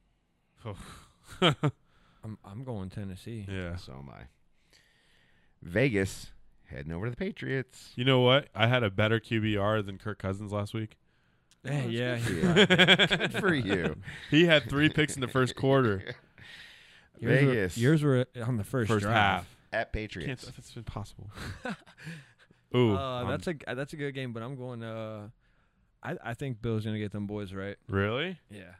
S3: I'm I'm going Tennessee.
S4: Yeah.
S2: So am I. Vegas heading over to the Patriots.
S4: You know what? I had a better Q B R than Kirk Cousins last week.
S3: Yeah, yeah.
S2: Good for
S3: he-
S2: you. Good for you.
S4: He had three picks in the first quarter.
S3: Yours were-
S2: Vegas
S3: yours were on the first,
S4: First
S3: drive.
S4: half.
S2: at
S4: Can't,
S2: Patriots.
S4: that's impossible. Ooh,
S3: Uh,
S4: um,
S3: that's a uh, that's a good game, but I'm going. Uh, I I think Bill's gonna get them boys right.
S4: really?
S3: Yeah.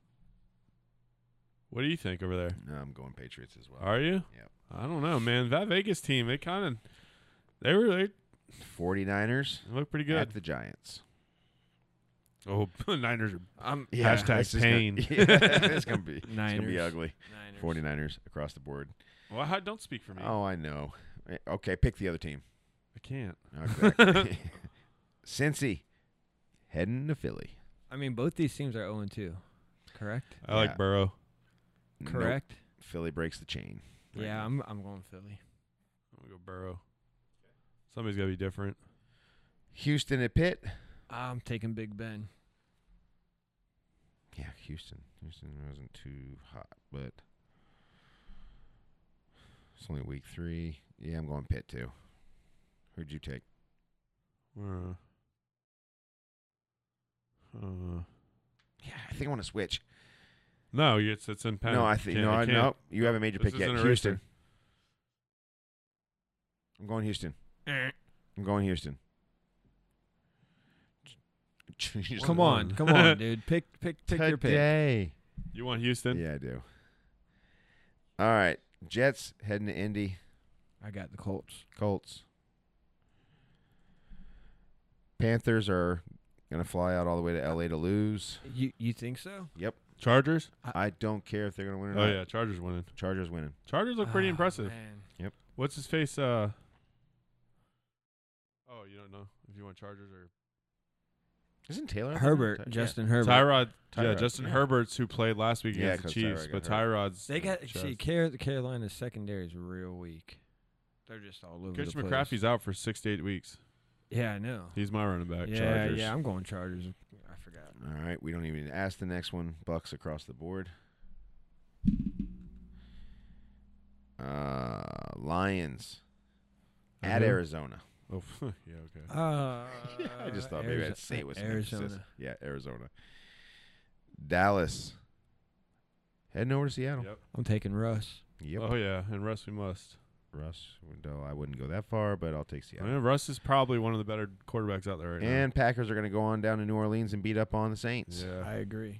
S4: What do you think over there?
S2: No, I'm going Patriots as well.
S4: Are you?
S2: Yep.
S4: I don't know, man. That Vegas team, they kind of, they were they
S2: 49ers
S4: look pretty
S2: at
S4: good.
S2: the Giants.
S4: Oh, Niners are
S3: I'm
S4: Hashtag
S2: this is
S4: pain.
S2: Gonna, yeah, it's gonna be. It's
S3: Niners.
S2: gonna be ugly.
S3: Niners.
S2: 49ers across the board.
S4: well. I, don't speak for me.
S2: Oh, I know. Eh, Okay, pick the other team.
S4: I can't.
S2: Exactly. Cincy heading to Philly.
S3: I mean, both these teams are zero and two. Correct.
S4: I
S2: Yeah.
S4: like Burrow.
S2: Nope.
S3: Correct.
S2: Philly breaks the chain. right
S3: Yeah,
S2: now.
S3: I'm I'm going Philly.
S4: I'm gonna go Burrow. Somebody's gotta be different.
S2: Houston at Pitt.
S3: I'm taking Big Ben.
S2: Yeah, Houston. Houston wasn't too hot, but it's only week three. Yeah, I'm going Pitt too. Who'd you take?
S4: Uh, uh,
S2: Yeah, I think I want to switch.
S4: no, it's it's in pen.
S2: no, I think
S4: Can't-
S2: no,
S4: I
S2: I
S4: can't.
S2: no. You haven't made your
S4: This
S2: pick yet.
S4: isn't a
S2: Houston.
S4: racer.
S2: I'm going Houston.
S3: Eh.
S2: I'm going Houston. You just
S3: Come
S2: won.
S3: on, come on, dude. Pick pick pick your pick.
S2: Today.
S4: You want Houston?
S2: Yeah, I do. All right, Jets heading to Indy.
S3: I got the Colts.
S2: Colts. Panthers are gonna fly out all the way to L A to lose.
S3: You you think so?
S2: Yep.
S4: Chargers?
S2: I don't care if they're gonna win or
S4: Oh
S2: not.
S4: yeah, Chargers winning.
S2: Chargers winning.
S4: Chargers look pretty
S3: Ah,
S4: impressive.
S3: man.
S4: What's his face? Uh. Oh, you don't know if you want Chargers or
S2: Isn't Taylor out there?
S3: Herbert,
S2: Ty-
S3: Justin Herbert.
S4: Tyrod. Yeah,
S2: Tyrod,
S4: Justin
S2: yeah.
S4: Herbert's who played last week
S2: Yeah,
S4: against the
S2: 'cause
S4: Chiefs,
S2: Tyrod
S4: but
S2: got hurt.
S4: Tyrod's.
S3: They got
S4: chest.
S3: see Car- Carolina's secondary is real weak. They're just all over
S4: Christian
S3: the place.
S4: McCaffrey's out for six to eight weeks.
S3: Yeah, I know.
S4: He's my running back.
S3: Yeah,
S2: Chargers.
S3: yeah, I'm going Chargers. I forgot.
S2: All right, we don't even ask the next one. Bucks across the board. Uh, Lions at
S4: Uh-huh.
S2: Arizona.
S4: Oh, yeah, okay.
S3: Uh,
S2: I just thought maybe I'd say it with some
S3: Arizona.
S2: emphasis. Yeah, Arizona. Dallas heading over to Seattle.
S4: Yep.
S3: I'm taking Russ.
S2: Yep.
S4: Oh yeah, and Russ we must.
S2: Russ. Though I wouldn't go that far, but I'll take Seattle.
S4: Yeah, Russ is probably one of the better quarterbacks out there right
S2: And Packers are going to go on down to New Orleans and beat up on the
S4: now.
S2: Saints.
S4: Yeah.
S3: I agree.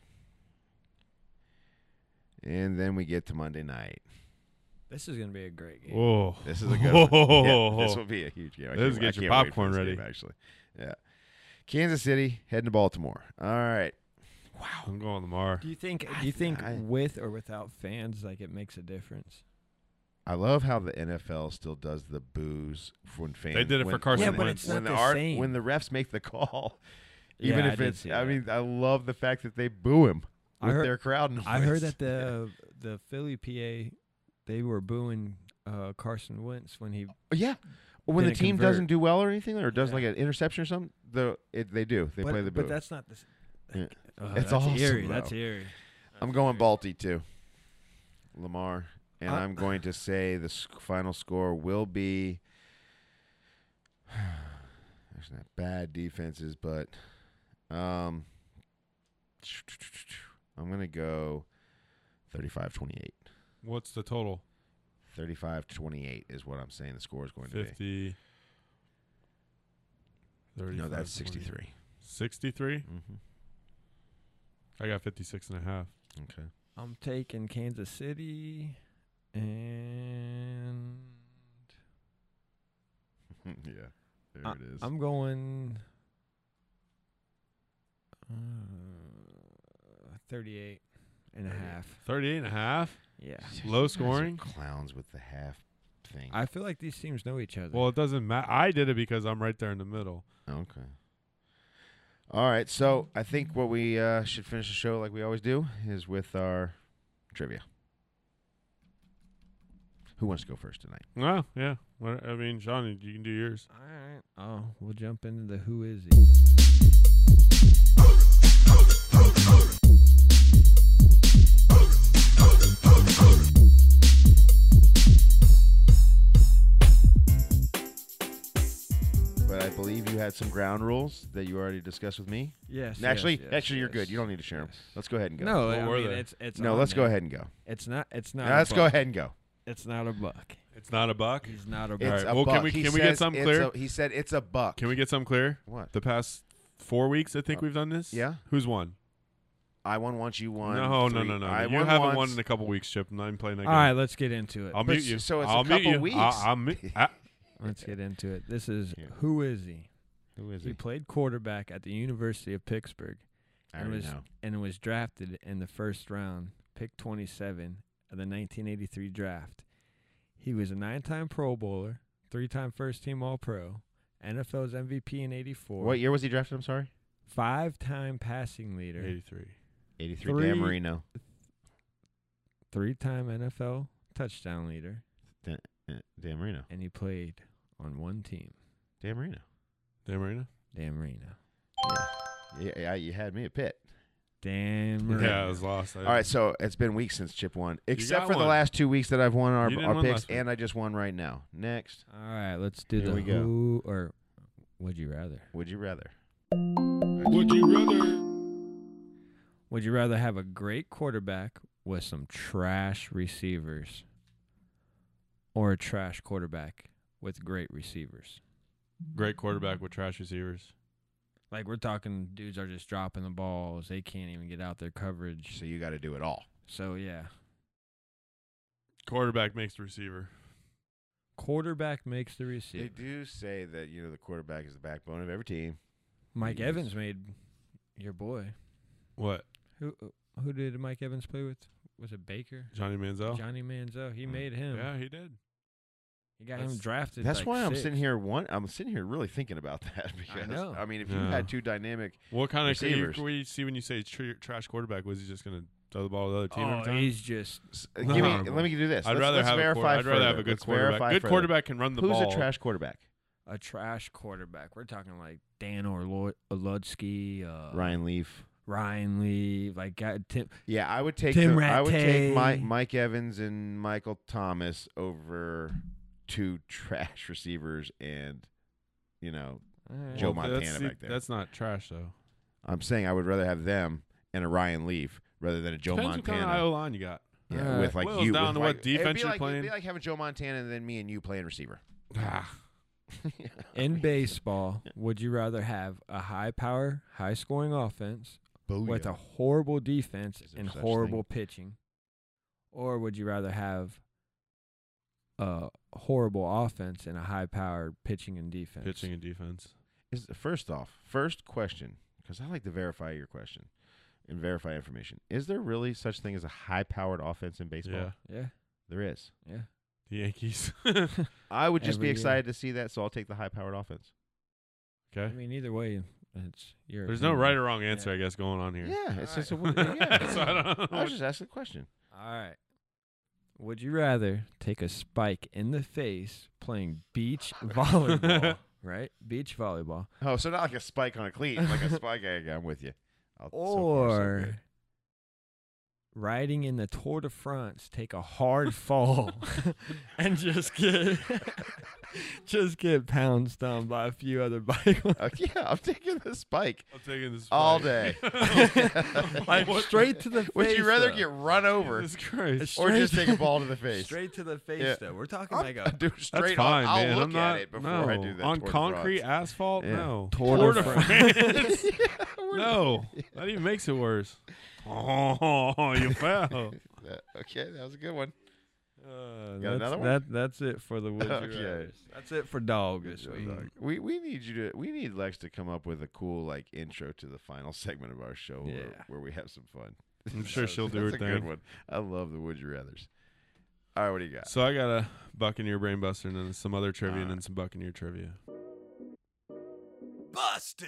S2: And then we get to Monday night.
S3: This is gonna be a great game.
S4: Oh,
S2: This is a good one. Yeah, this will be a huge game. I
S4: This
S2: can't-
S4: get
S2: I
S4: your
S2: can't wait for
S4: popcorn
S2: this
S4: ready.
S2: game, actually. Yeah. Kansas City heading to Baltimore. All right.
S4: Wow. I'm going Lamar.
S3: Do you think? Do you think
S2: I-
S3: with or without fans, like it makes a difference?
S2: I love how the N F L still does the boos when fans.
S4: They did it
S2: when,
S4: for Carson
S3: Yeah, but
S2: when,
S3: it's
S2: when
S3: not
S2: the
S3: the
S2: art,
S3: same.
S2: when the refs make the call. Even
S3: Yeah, I
S2: if
S3: did
S2: it's,
S3: see
S2: I
S3: that.
S2: mean, I love the fact that they boo him
S3: I
S2: with
S3: heard-
S2: their crowd. In
S3: I heard
S2: place.
S3: that the the Philly P A, they were booing uh, Carson Wentz when he.
S2: Yeah. When the
S3: Didn't
S2: team
S3: convert.
S2: doesn't do well or anything, or does
S3: Yeah.
S2: like an interception or something, the it, they do. They
S3: but,
S2: play the boo.
S3: but that's not the. s-
S2: Yeah.
S3: Uh,
S2: It's
S3: that's
S2: awesome,
S3: eerie.
S2: though.
S3: That's eerie.
S2: I'm
S3: That's
S2: going
S3: eerie.
S2: Balti too. Lamar, and
S3: Uh,
S2: I'm going to say the s- final score will be. There's not bad defenses, but um, I'm gonna go thirty-five twenty-eight.
S4: What's the total?
S2: thirty-five twenty-eight is what I'm saying the score is going to be.
S4: fifty.
S2: No, that's
S4: thirty-five,
S2: sixty-three.
S4: sixty-three?
S2: Mm-hmm.
S4: I got fifty-six and a half.
S2: Okay.
S3: I'm taking Kansas City, and
S2: Yeah, there
S3: I-
S2: it is.
S3: I'm going uh, thirty-eight and a half.
S4: thirty-eight and a half?
S3: Yeah.
S4: Low
S2: You guys are
S4: scoring?
S2: Clowns with the half thing.
S3: I feel like these teams know each other.
S4: Well, it doesn't matter. I did it because I'm right there in the middle.
S2: Okay. All right, so I think what we uh, should finish the show like we always do is with our trivia. Who wants to go first tonight?
S4: Well, yeah. What, I mean, Johnny, you can do yours.
S3: All right. Oh, we'll jump into the who is he.
S2: But I believe you had some ground rules that you already discussed with me.
S3: Yes.
S2: actually,
S3: yes, yes,
S2: actually, you're
S3: yes,
S2: good. You don't need to share them.
S3: yes.
S2: Let's go ahead and go.
S3: No,
S4: What
S3: I
S4: were
S3: mean
S4: they?
S3: it's it's.
S2: no,
S3: on
S2: let's go
S3: there.
S2: ahead and go.
S3: It's not. It's not.
S2: Now,
S3: a
S2: let's go
S3: buck.
S2: ahead and go.
S3: It's not a buck.
S4: It's not a buck.
S3: He's not a
S2: It's
S3: buck.
S4: right,
S2: a
S4: well, can
S2: buck.
S4: we-
S2: He
S4: can we get
S2: says
S4: something
S2: it's
S4: clear?
S2: a- he said it's a buck.
S4: Can we get something clear?
S2: What?
S4: The past four weeks, I think
S2: Uh,
S4: we've done this.
S2: yeah.
S4: Who's won?
S2: I won once. You won.
S4: no, no,
S2: three.
S4: no, no.
S2: I
S4: you
S2: won
S4: haven't
S2: once.
S4: won in a couple weeks, Chip. I'm not even playing that
S3: All
S4: game.
S3: right, let's get into it.
S4: I'll
S2: But
S4: mute you.
S2: so it's a
S4: I'll mute
S2: couple
S4: you.
S2: weeks.
S4: I'll, I'll mu- ah,
S3: Let's get into it. This is
S2: Yeah.
S3: who is he?
S2: Who is
S3: He
S2: he?
S3: played quarterback at the University of Pittsburgh
S2: I
S3: and
S2: already
S3: was
S2: know.
S3: and was drafted in the first round, pick twenty-seven of the nineteen eighty-three draft. He was a nine-time Pro Bowler, three-time first-team All-Pro, N F L's M V P in eighty-four.
S2: What year was he drafted? I'm sorry.
S3: Five-time passing leader,
S4: eighty-three.
S2: eighty-three.
S3: Three-
S2: Dan Marino.
S3: three-time N F L touchdown leader,
S2: Dan, uh, Dan Marino.
S3: and he played on one team.
S2: Dan Marino.
S4: Dan Marino?
S3: Dan Marino.
S2: Yeah, yeah. You had me at Pitt.
S3: Dan Marino.
S4: Yeah, I was lost. I
S2: All right, so it's been weeks since Chip won, except
S4: got
S2: for the
S4: one.
S2: last two weeks that I've won our,
S4: You didn't
S2: our
S4: win
S2: picks,
S4: last week.
S2: and I just won right now. Next,
S3: All right, let's do
S2: Here
S3: the
S2: we go.
S3: who or would you rather?
S2: would you rather?
S1: Would you rather?
S3: Would you rather have a great quarterback with some trash receivers or a trash quarterback with great receivers?
S4: Great quarterback with trash receivers.
S3: Like we're talking dudes are just dropping the balls. They can't even get out their coverage.
S2: So you got to do it all.
S3: So yeah.
S4: Quarterback makes the receiver.
S3: Quarterback makes the
S2: They
S3: receiver.
S2: do say that you know the quarterback is the backbone of every team.
S3: Mike
S2: Yes.
S3: Evans made your boy.
S4: What?
S3: Who who did Mike Evans play with? Was it Baker?
S4: Johnny Manziel?
S3: Johnny Manziel. He made him.
S4: Yeah, he did.
S3: He got
S4: That's-
S3: him drafted.
S2: That's
S3: like
S2: why I'm
S3: sixth.
S2: sitting here. One, I'm sitting here really thinking about that because
S3: know.
S2: I mean, if you
S4: Yeah.
S2: had two dynamic,
S4: What kind of
S2: Receivers.
S4: can you see when you say tr- trash quarterback? Was he just going to throw the ball to the other team
S3: Oh,
S4: every time?
S3: he's just
S2: s- uh, give me.
S4: No.
S2: Let me do this.
S4: I'd
S2: let's,
S4: rather
S2: let's
S4: have a
S2: verify
S4: quarter- I'd rather have
S2: further.
S4: a good
S2: Let's
S4: quarterback.
S2: verify
S4: Good
S2: further.
S4: quarterback can run the
S2: Who's
S4: ball.
S2: a trash quarterback?
S3: a trash quarterback. We're talking like Dan Orlo- Oludsky, uh,
S2: Ryan Leaf.
S3: Ryan Lee, like uh, Tim.
S2: Yeah, I would take.
S3: Tim
S2: the, I would take
S3: Rattay.
S2: Mike, Mike Evans and Michael Thomas over two trash receivers and, you know,
S3: Alright.
S2: Joe
S4: Well,
S2: Montana
S4: that's, see,
S2: back there.
S4: That's not trash, though.
S2: I'm saying I would rather have them and a Ryan Leaf rather than a Joe
S4: Depends what kind
S2: Montana.
S4: of O line you got.
S2: Yeah,
S3: Uh,
S2: with like
S4: Boils
S2: you.
S4: down
S2: with
S4: to
S2: like,
S4: what defense
S2: it'd be
S4: you're
S2: like,
S4: playing.
S2: It'd be like having Joe Montana and then me and you playing receiver.
S4: Ah,
S3: In baseball, would you rather have a high power, high scoring offense with a horrible defense
S2: Is there
S3: and
S2: such
S3: horrible pitching? Or would you rather have a horrible offense and a high powered pitching and defense?
S4: pitching and defense.
S2: Is first off, first question, because I like to verify your question and verify information. Is there really such thing as a high-powered offense in baseball?
S4: Yeah,
S3: Yeah,
S2: There is.
S3: yeah.
S4: the Yankees.
S2: I would just
S3: Every
S2: be
S3: year.
S2: excited to see that, so I'll take the high-powered offense.
S3: I
S4: Okay.
S3: mean, either way, it's your.
S4: There's no
S3: opinion.
S4: right or wrong answer,
S3: Yeah.
S4: I guess, going on here.
S2: Yeah, it's
S3: All
S2: just a,
S3: right.
S2: yeah.
S4: So I don't know
S2: I
S4: what-
S2: was just asking a question.
S3: All right. Would you rather take a spike in the face playing beach volleyball, right? Beach volleyball,
S2: Oh, so not like a spike on a cleat, like a spike. I- I'm with you. I'll, so far, so
S3: or
S2: good.
S3: riding in the Tour de France, take a hard fall and just get just get pound stomped by a few other bike
S2: Uh, yeah, I'm taking the spike
S4: I'm taking this
S2: all
S4: fight.
S2: day.
S3: like
S4: What-
S3: straight to the face.
S2: Would you rather
S3: though.
S2: get run over
S4: Jesus Christ.
S2: or just
S3: Straight-
S2: take a ball to the face?
S3: straight to the face
S2: Yeah.
S3: though? We're talking
S2: I'm,
S3: like
S2: I'm
S3: a
S2: doing
S4: That's
S2: straight
S4: fine,
S2: on. I'll
S4: man.
S2: look
S4: I'm not
S2: at it before
S4: no.
S2: I do that.
S4: on
S2: Tour de
S4: concrete
S2: France.
S4: asphalt.
S2: Yeah.
S4: No.
S3: Tour de
S4: France.
S2: Yeah, we're-
S4: No, that even makes it worse. Oh, you fell.
S2: Uh, okay, that was a good one.
S3: Uh,
S2: Got
S3: that's,
S2: another one?
S3: That that's it for the would you
S2: Okay.
S3: rathers. That's it for dog this
S2: Good
S3: week.
S2: job, dog. We we need you to we need Lex to come up with a cool like intro to the final segment of our show where,
S3: Yeah.
S2: where we have some fun.
S4: I'm sure
S2: That's-
S4: she'll do
S2: that's
S4: her
S2: a good
S4: thing.
S2: one. I love the would you rather's. All right, what do you got?
S4: So I got a Buccaneer brain buster and then some other trivia and then
S2: Alright.
S4: some Buccaneer trivia.
S3: Busted.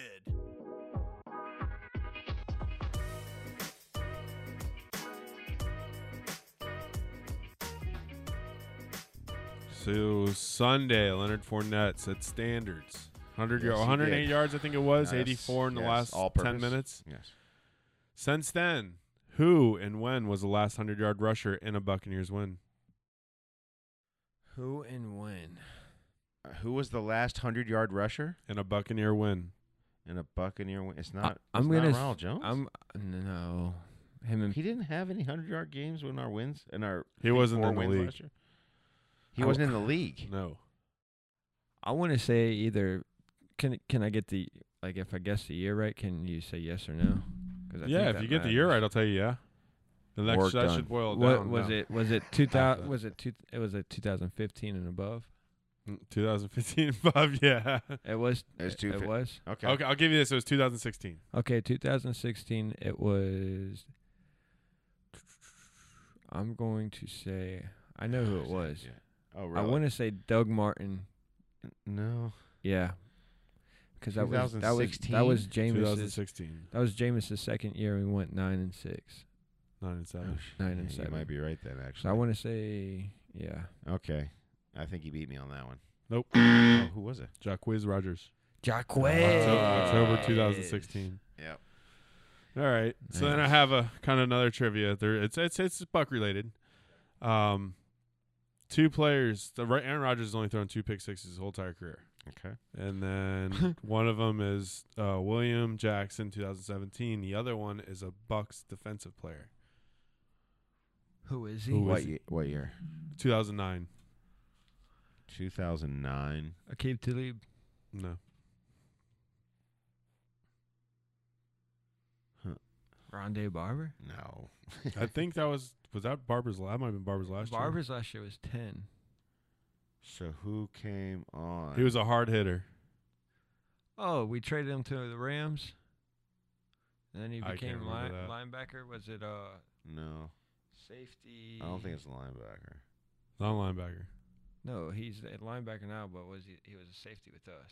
S4: So Sunday, Leonard Fournette set standards. one hundred
S2: Yes,
S4: yard,
S2: he
S4: one hundred eight
S2: did.
S4: yards, I think it was.
S2: Yes,
S4: eighty-four in the
S2: yes,
S4: last
S2: all
S4: ten
S2: purpose.
S4: minutes.
S2: Yes.
S4: Since then, who and when was the last one hundred yard rusher in a Buccaneers win?
S3: Who and when?
S2: Uh, who was the last hundred yard rusher
S4: In a Buccaneer win.
S2: in a Buccaneer win? It's not.
S3: I'm
S2: it's
S3: gonna
S2: not
S3: s-
S2: Ronald Jones.
S3: I'm no him and
S2: he didn't have any hundred yard games in our wins in our.
S4: He
S2: I think,
S4: wasn't
S2: four
S4: in the
S2: wins
S4: league.
S2: last year. He
S3: I
S2: wasn't in the league.
S4: No.
S3: I want to say either. Can can I get the like if I guess the year right? Can you say yes or no? 'Cause I
S4: Yeah,
S3: think
S4: if
S3: that
S4: you get the year right,
S3: matters.
S4: I'll tell you yeah. The next
S2: Work
S4: that
S2: done.
S4: should boil it
S3: What
S4: down.
S3: was
S4: no.
S3: it? Was it two thousand? Was it two? It was a two thousand fifteen and above.
S4: Mm, twenty fifteen above, yeah.
S3: It was.
S2: It was
S3: It,
S2: two
S3: it
S2: fif-
S3: was.
S2: Okay.
S4: Okay, I'll give you this. It was two thousand sixteen.
S3: Okay, two thousand sixteen. It was. I'm going to say. I know who it was.
S2: Yeah. Oh,
S3: I
S2: really?
S3: want to say Doug Martin.
S2: No.
S3: Yeah. Because that was that was that was Jameis's
S4: twenty sixteen.
S3: that was Jameis's second year. We went nine and six.
S4: Nine and seven.
S3: Nine and
S2: Yeah, you
S3: seven.
S2: might be right then, actually.
S3: So I want to say yeah.
S2: Okay. I think he beat me on that one.
S4: Nope.
S2: Oh, who was it?
S4: Jacquizz Rogers.
S3: Jacquez.
S4: October, October twenty sixteen.
S2: Yep.
S4: All right. So then I
S3: Nice.
S4: have a kind of another trivia. There, it's it's it's Buck related. Um, two players. The right, Aaron Rodgers has only thrown two pick sixes his whole entire career,
S2: Okay.
S4: and then one of them is uh, William Jackson, twenty seventeen. The other one is a Bucks defensive player,
S3: Who is he?
S4: Who
S2: What,
S4: is
S2: ye- what year?
S4: two thousand nine.
S2: two thousand nine.
S3: Aqib Talib.
S4: No,
S3: Rondé Barber.
S2: No.
S4: I think that was was that Barber's. That might have been Barber's last year.
S3: Barber's last year was ten.
S2: So who came on?
S4: He was a hard hitter.
S3: Oh, we traded him to the Rams. And then he
S4: I can't
S3: became li-
S4: remember that.
S3: linebacker. Was it uh
S2: No.
S3: safety?
S2: I don't think it's a linebacker.
S4: Non linebacker.
S3: No, he's a linebacker now, but was he? He was a safety with us.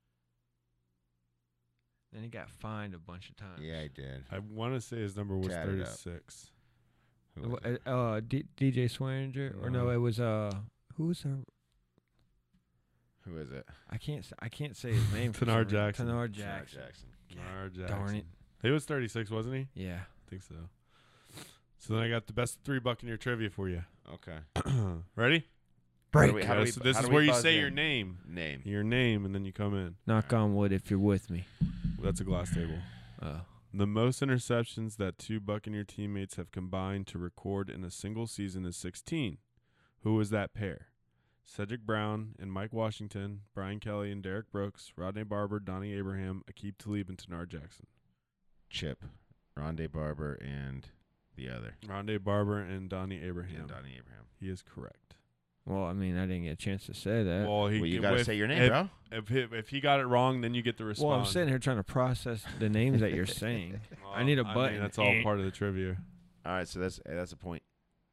S3: Then he got fined a bunch of times.
S2: Yeah, I did.
S4: I want to say his number was
S2: Tatted up.
S4: thirty-six.
S2: Who was
S3: Uh,
S2: it?
S3: uh, D- DJ Swearinger, or no,
S4: No.
S3: it was uh, who was our?
S2: Who is it?
S3: I can't. s- I can't say his name. for
S4: Tanar
S3: some reason.
S4: Jackson.
S3: Tanar
S2: Jackson.
S3: Jackson.
S2: Jackson.
S4: Lamar Jackson.
S3: Darn it.
S4: He was thirty-six, wasn't he?
S3: Yeah.
S4: I think so. So then I got the best three Buccaneer trivia for you.
S2: Okay.
S4: Ready?
S2: How do
S3: Break.
S2: we- how do
S4: Yeah,
S2: we-
S4: so this
S2: how
S4: is
S2: do we
S4: where you
S2: buzz
S4: say
S2: in?
S4: your name.
S2: Name.
S4: Your name, and then you come in.
S3: Knock on wood if you're with me.
S4: That's a glass table.
S3: Oh.
S4: The most interceptions that two Buccaneer teammates have combined to record in a single season is sixteen. Who was that pair? Cedric Brown and Mike Washington, Brian Kelly and Derek Brooks, Rodney Barber, Donnie Abraham, Aqib Talib, and Tanar Jackson.
S2: Chip, Rondé Barber, and the other.
S4: Rondé Barber and Donnie Abraham.
S2: And Donnie Abraham.
S4: He is correct.
S3: Well, I mean, I didn't get a chance to say that.
S4: Well, he,
S2: Well, you
S4: if-
S2: got to
S4: if-
S2: say your name,
S4: if,
S2: bro.
S4: If he, if he got it wrong, then you get the response.
S3: Well, I'm sitting here trying to process the names that you're saying. I need a
S4: mean,
S3: button.
S4: that's all part of the trivia.
S2: All right, so that's that's a point.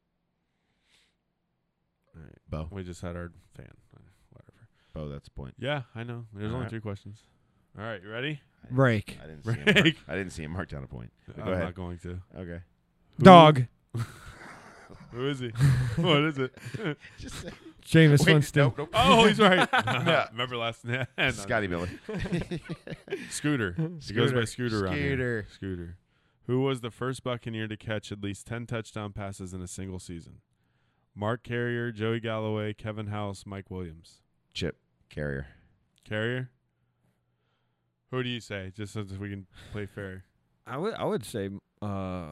S4: All right.
S2: Bo.
S4: We just had our fan. Uh, Whatever.
S2: Bo, that's a point.
S4: Yeah, I know. There's
S2: All
S4: only
S2: right.
S4: three questions. All right, you ready?
S2: I didn't-
S3: Break.
S2: I didn't see him. Mark,
S4: Break.
S2: I didn't see him mark down a point. But
S4: I'm
S2: go ahead.
S4: not going to.
S2: Okay.
S4: Who-
S3: Dog.
S4: Who is he? What is it?
S2: Just say.
S3: Jameis
S2: Wait,
S3: Winston.
S2: nope, nope.
S4: Oh, he's right.
S2: No.
S4: Remember last night? No,
S2: Scotty Miller.
S4: Scooter. He goes by Scooter around here.
S2: Scooter.
S4: Scooter. Who was the first Buccaneer to catch at least ten touchdown passes in a single season? Mark Carrier, Joey Galloway, Kevin House, Mike Williams.
S2: Chip Carrier.
S4: Carrier? Who do you say? Just so that we can play fair.
S3: I would I would say uh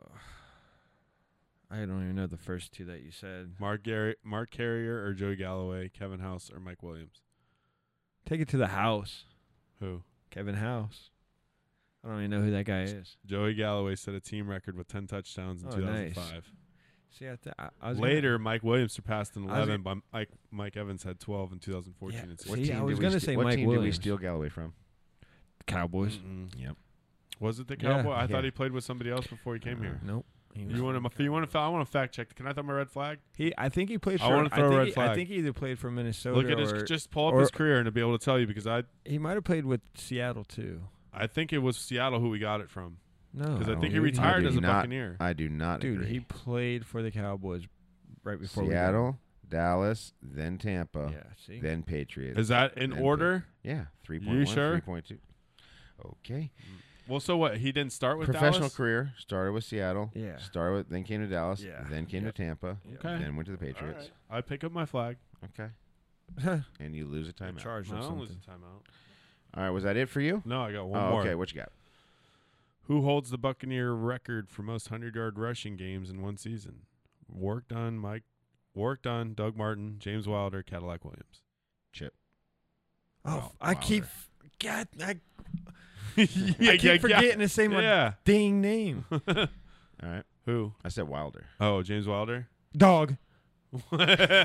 S3: I don't even know the first two that you said.
S4: Mark Gary, Mark Carrier or Joey Galloway, Kevin House or Mike Williams.
S3: Take it to the house.
S4: Who?
S3: Kevin House. I don't even know who that guy is.
S4: Joey Galloway set a team record with ten touchdowns in
S3: Oh,
S4: two thousand five.
S3: nice. See, I, th- I, I was gonna-
S4: Later, Mike Williams surpassed in
S3: I was
S4: eleven, but Mike, Mike Evans had twelve in two thousand fourteen
S3: Yeah,
S4: and
S3: see,
S2: What
S4: sixteen.
S3: I
S2: team
S3: was
S2: did we
S3: gonna
S2: ste-
S3: say
S2: what
S3: Mike
S2: team did we
S3: Williams.
S2: steal Galloway from?
S3: Cowboys.
S4: Mm-mm.
S2: Yep.
S4: Was it the
S3: Yeah.
S4: Cowboy? I
S2: Yeah.
S4: thought he played with somebody else before he came
S2: Uh,
S4: here.
S3: Nope. He was
S4: You want
S3: from
S4: to? You want
S3: Cowboys.
S4: to? I want to fact check. Can I throw my red flag?
S3: He, I think he played for.
S4: I wanna throw a
S3: think
S4: red
S3: he,
S4: flag.
S3: I think he either played for Minnesota
S4: Look at his.
S3: or
S4: Just pull up
S3: or-
S4: his career and to be able to tell you because I,
S3: he might have played with Seattle too.
S4: I think it was Seattle who we got it from
S3: No,
S4: because I
S2: Oh,
S4: think he
S2: dude,
S4: retired
S2: I
S4: as
S2: do
S4: a
S2: not-
S4: Buccaneer.
S2: I do not
S3: dude,
S2: agree.
S3: he played for the Cowboys right before we got
S2: Seattle, Dallas, then Tampa,
S3: him. Yeah, see.
S2: then Patriots.
S4: Is that in
S2: then
S4: order?
S2: Yeah, three
S4: You
S2: point one,
S4: sure?
S2: three point two. Okay.
S4: Well, so what? He didn't start with
S2: Professional
S4: Dallas?
S2: career started with Seattle.
S3: Yeah.
S2: Started with, then came to Dallas.
S3: Yeah.
S2: Then came
S3: Yep.
S2: to Tampa.
S4: Okay.
S2: Then went to the
S4: All
S2: Patriots.
S4: right. I pick up my flag.
S2: Okay. And you lose a
S3: I
S2: timeout.
S3: charged
S4: No,
S3: him
S4: I don't lose
S3: something.
S4: a timeout.
S2: All right. Was that it for you?
S4: No, I got one
S2: oh,
S4: more.
S2: okay. What you got?
S4: Who holds the Buccaneer record for most hundred-yard rushing games in one season? Work done, Mike. Work done, Doug Martin, James Wilder, Cadillac Williams.
S2: Chip.
S3: Oh,
S2: Wow,
S3: I keep.
S2: Wilder.
S3: God, I,
S4: yeah,
S3: I keep forgetting to say my
S4: Yeah.
S3: dang name.
S2: All right.
S4: Who?
S2: I said Wilder.
S4: Oh, James Wilder.
S3: Dog. I'm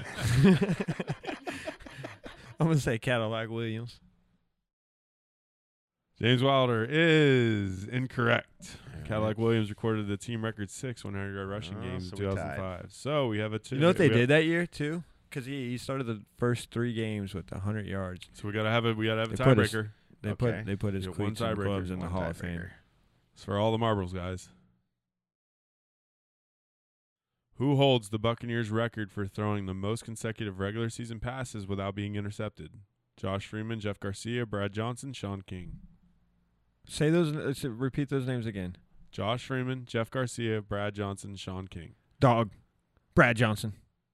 S3: gonna say Cadillac Williams.
S4: James Wilder is incorrect.
S2: All
S4: Cadillac
S2: right.
S4: Williams recorded the team record six hundred-yard rushing
S2: Oh,
S4: games
S2: so
S4: in
S2: we
S4: two
S2: tied.
S4: thousand five. So we have a two.
S3: You know what they
S4: we have-
S3: did that year too? Because he, he started the first three games with one hundred yards.
S4: So we gotta have a we gotta have a
S3: They put his-
S4: tiebreaker.
S3: They
S2: Okay.
S3: put they put his
S4: Yeah, one
S3: cleats and
S4: tiebreaker,
S3: gloves in the
S2: One
S3: Hall of Fame.
S2: tiebreaker.
S4: It's for all the marbles, guys. Who holds the Buccaneers' record for throwing the most consecutive regular season passes without being intercepted? Josh Freeman, Jeff Garcia, Brad Johnson, Sean King.
S3: Say those. Let's repeat those names again.
S4: Josh Freeman, Jeff Garcia, Brad Johnson, Sean King.
S3: Dog. Brad Johnson.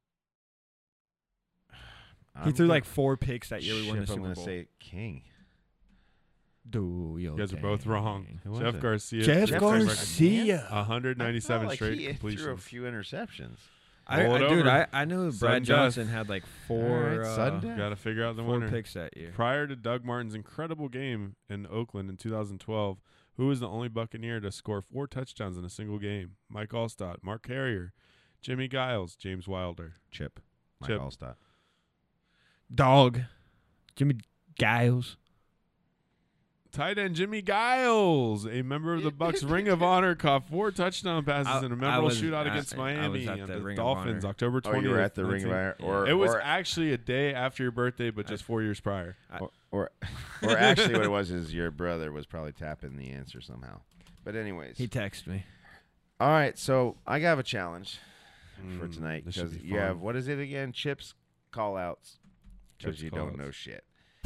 S3: He
S2: I'm
S3: threw
S2: gonna-
S3: like four picks that year we won the
S2: Chip, I'm
S3: Super
S2: gonna
S3: Bowl.
S2: say King.
S3: Do your
S4: You guys are both
S3: thing.
S4: wrong.
S2: Who was
S4: Jeff
S2: it?
S4: Garcia.
S3: Jeff
S2: Jeff
S3: Garcia.
S2: Garcia.
S4: one hundred ninety-seven
S2: I felt like
S4: straight
S2: he threw a
S4: completions.
S2: few interceptions.
S3: I,
S4: Roll
S3: I
S4: it
S3: dude,
S4: over.
S3: I, I knew
S4: Sudden
S3: Brad
S4: death.
S3: Johnson had like four
S2: All right,
S3: uh,
S2: sudden death.
S4: Got to figure out the
S3: four
S4: winner.
S3: picks that year.
S4: Prior to Doug Martin's incredible game in Oakland in two thousand twelve, who was the only Buccaneer to score four touchdowns in a single game? Mike Allstott, Mark Carrier, Jimmy Giles, James Wilder.
S2: Chip. Mike
S4: Chip.
S2: Allstott.
S3: Dog. Jimmy Giles.
S4: Tight end Jimmy Giles, a member of the Bucks Ring of Honor, caught four touchdown passes
S3: I-
S4: in a
S3: I
S4: memorable
S3: was-
S4: shootout
S3: I-
S4: against
S3: I
S4: Miami
S3: was at
S4: and
S3: the
S4: the
S3: Ring of
S4: Dolphins,
S3: Honor.
S4: October
S2: Oh,
S4: twentieth.
S2: you were at the Ring of Honor, or
S4: It was
S2: or,
S4: actually a day after your birthday, but just four years prior.
S2: or, or, or actually, what it was is your brother was probably tapping the answer somehow. But anyways,
S3: He texted me.
S2: all right. So I got a challenge for
S4: Mm,
S2: tonight
S4: this should
S2: because
S4: be
S2: you
S4: fun.
S2: have what is it again? Chips call outs because
S4: Chips
S2: you
S4: call
S2: don't know
S4: outs.
S2: shit.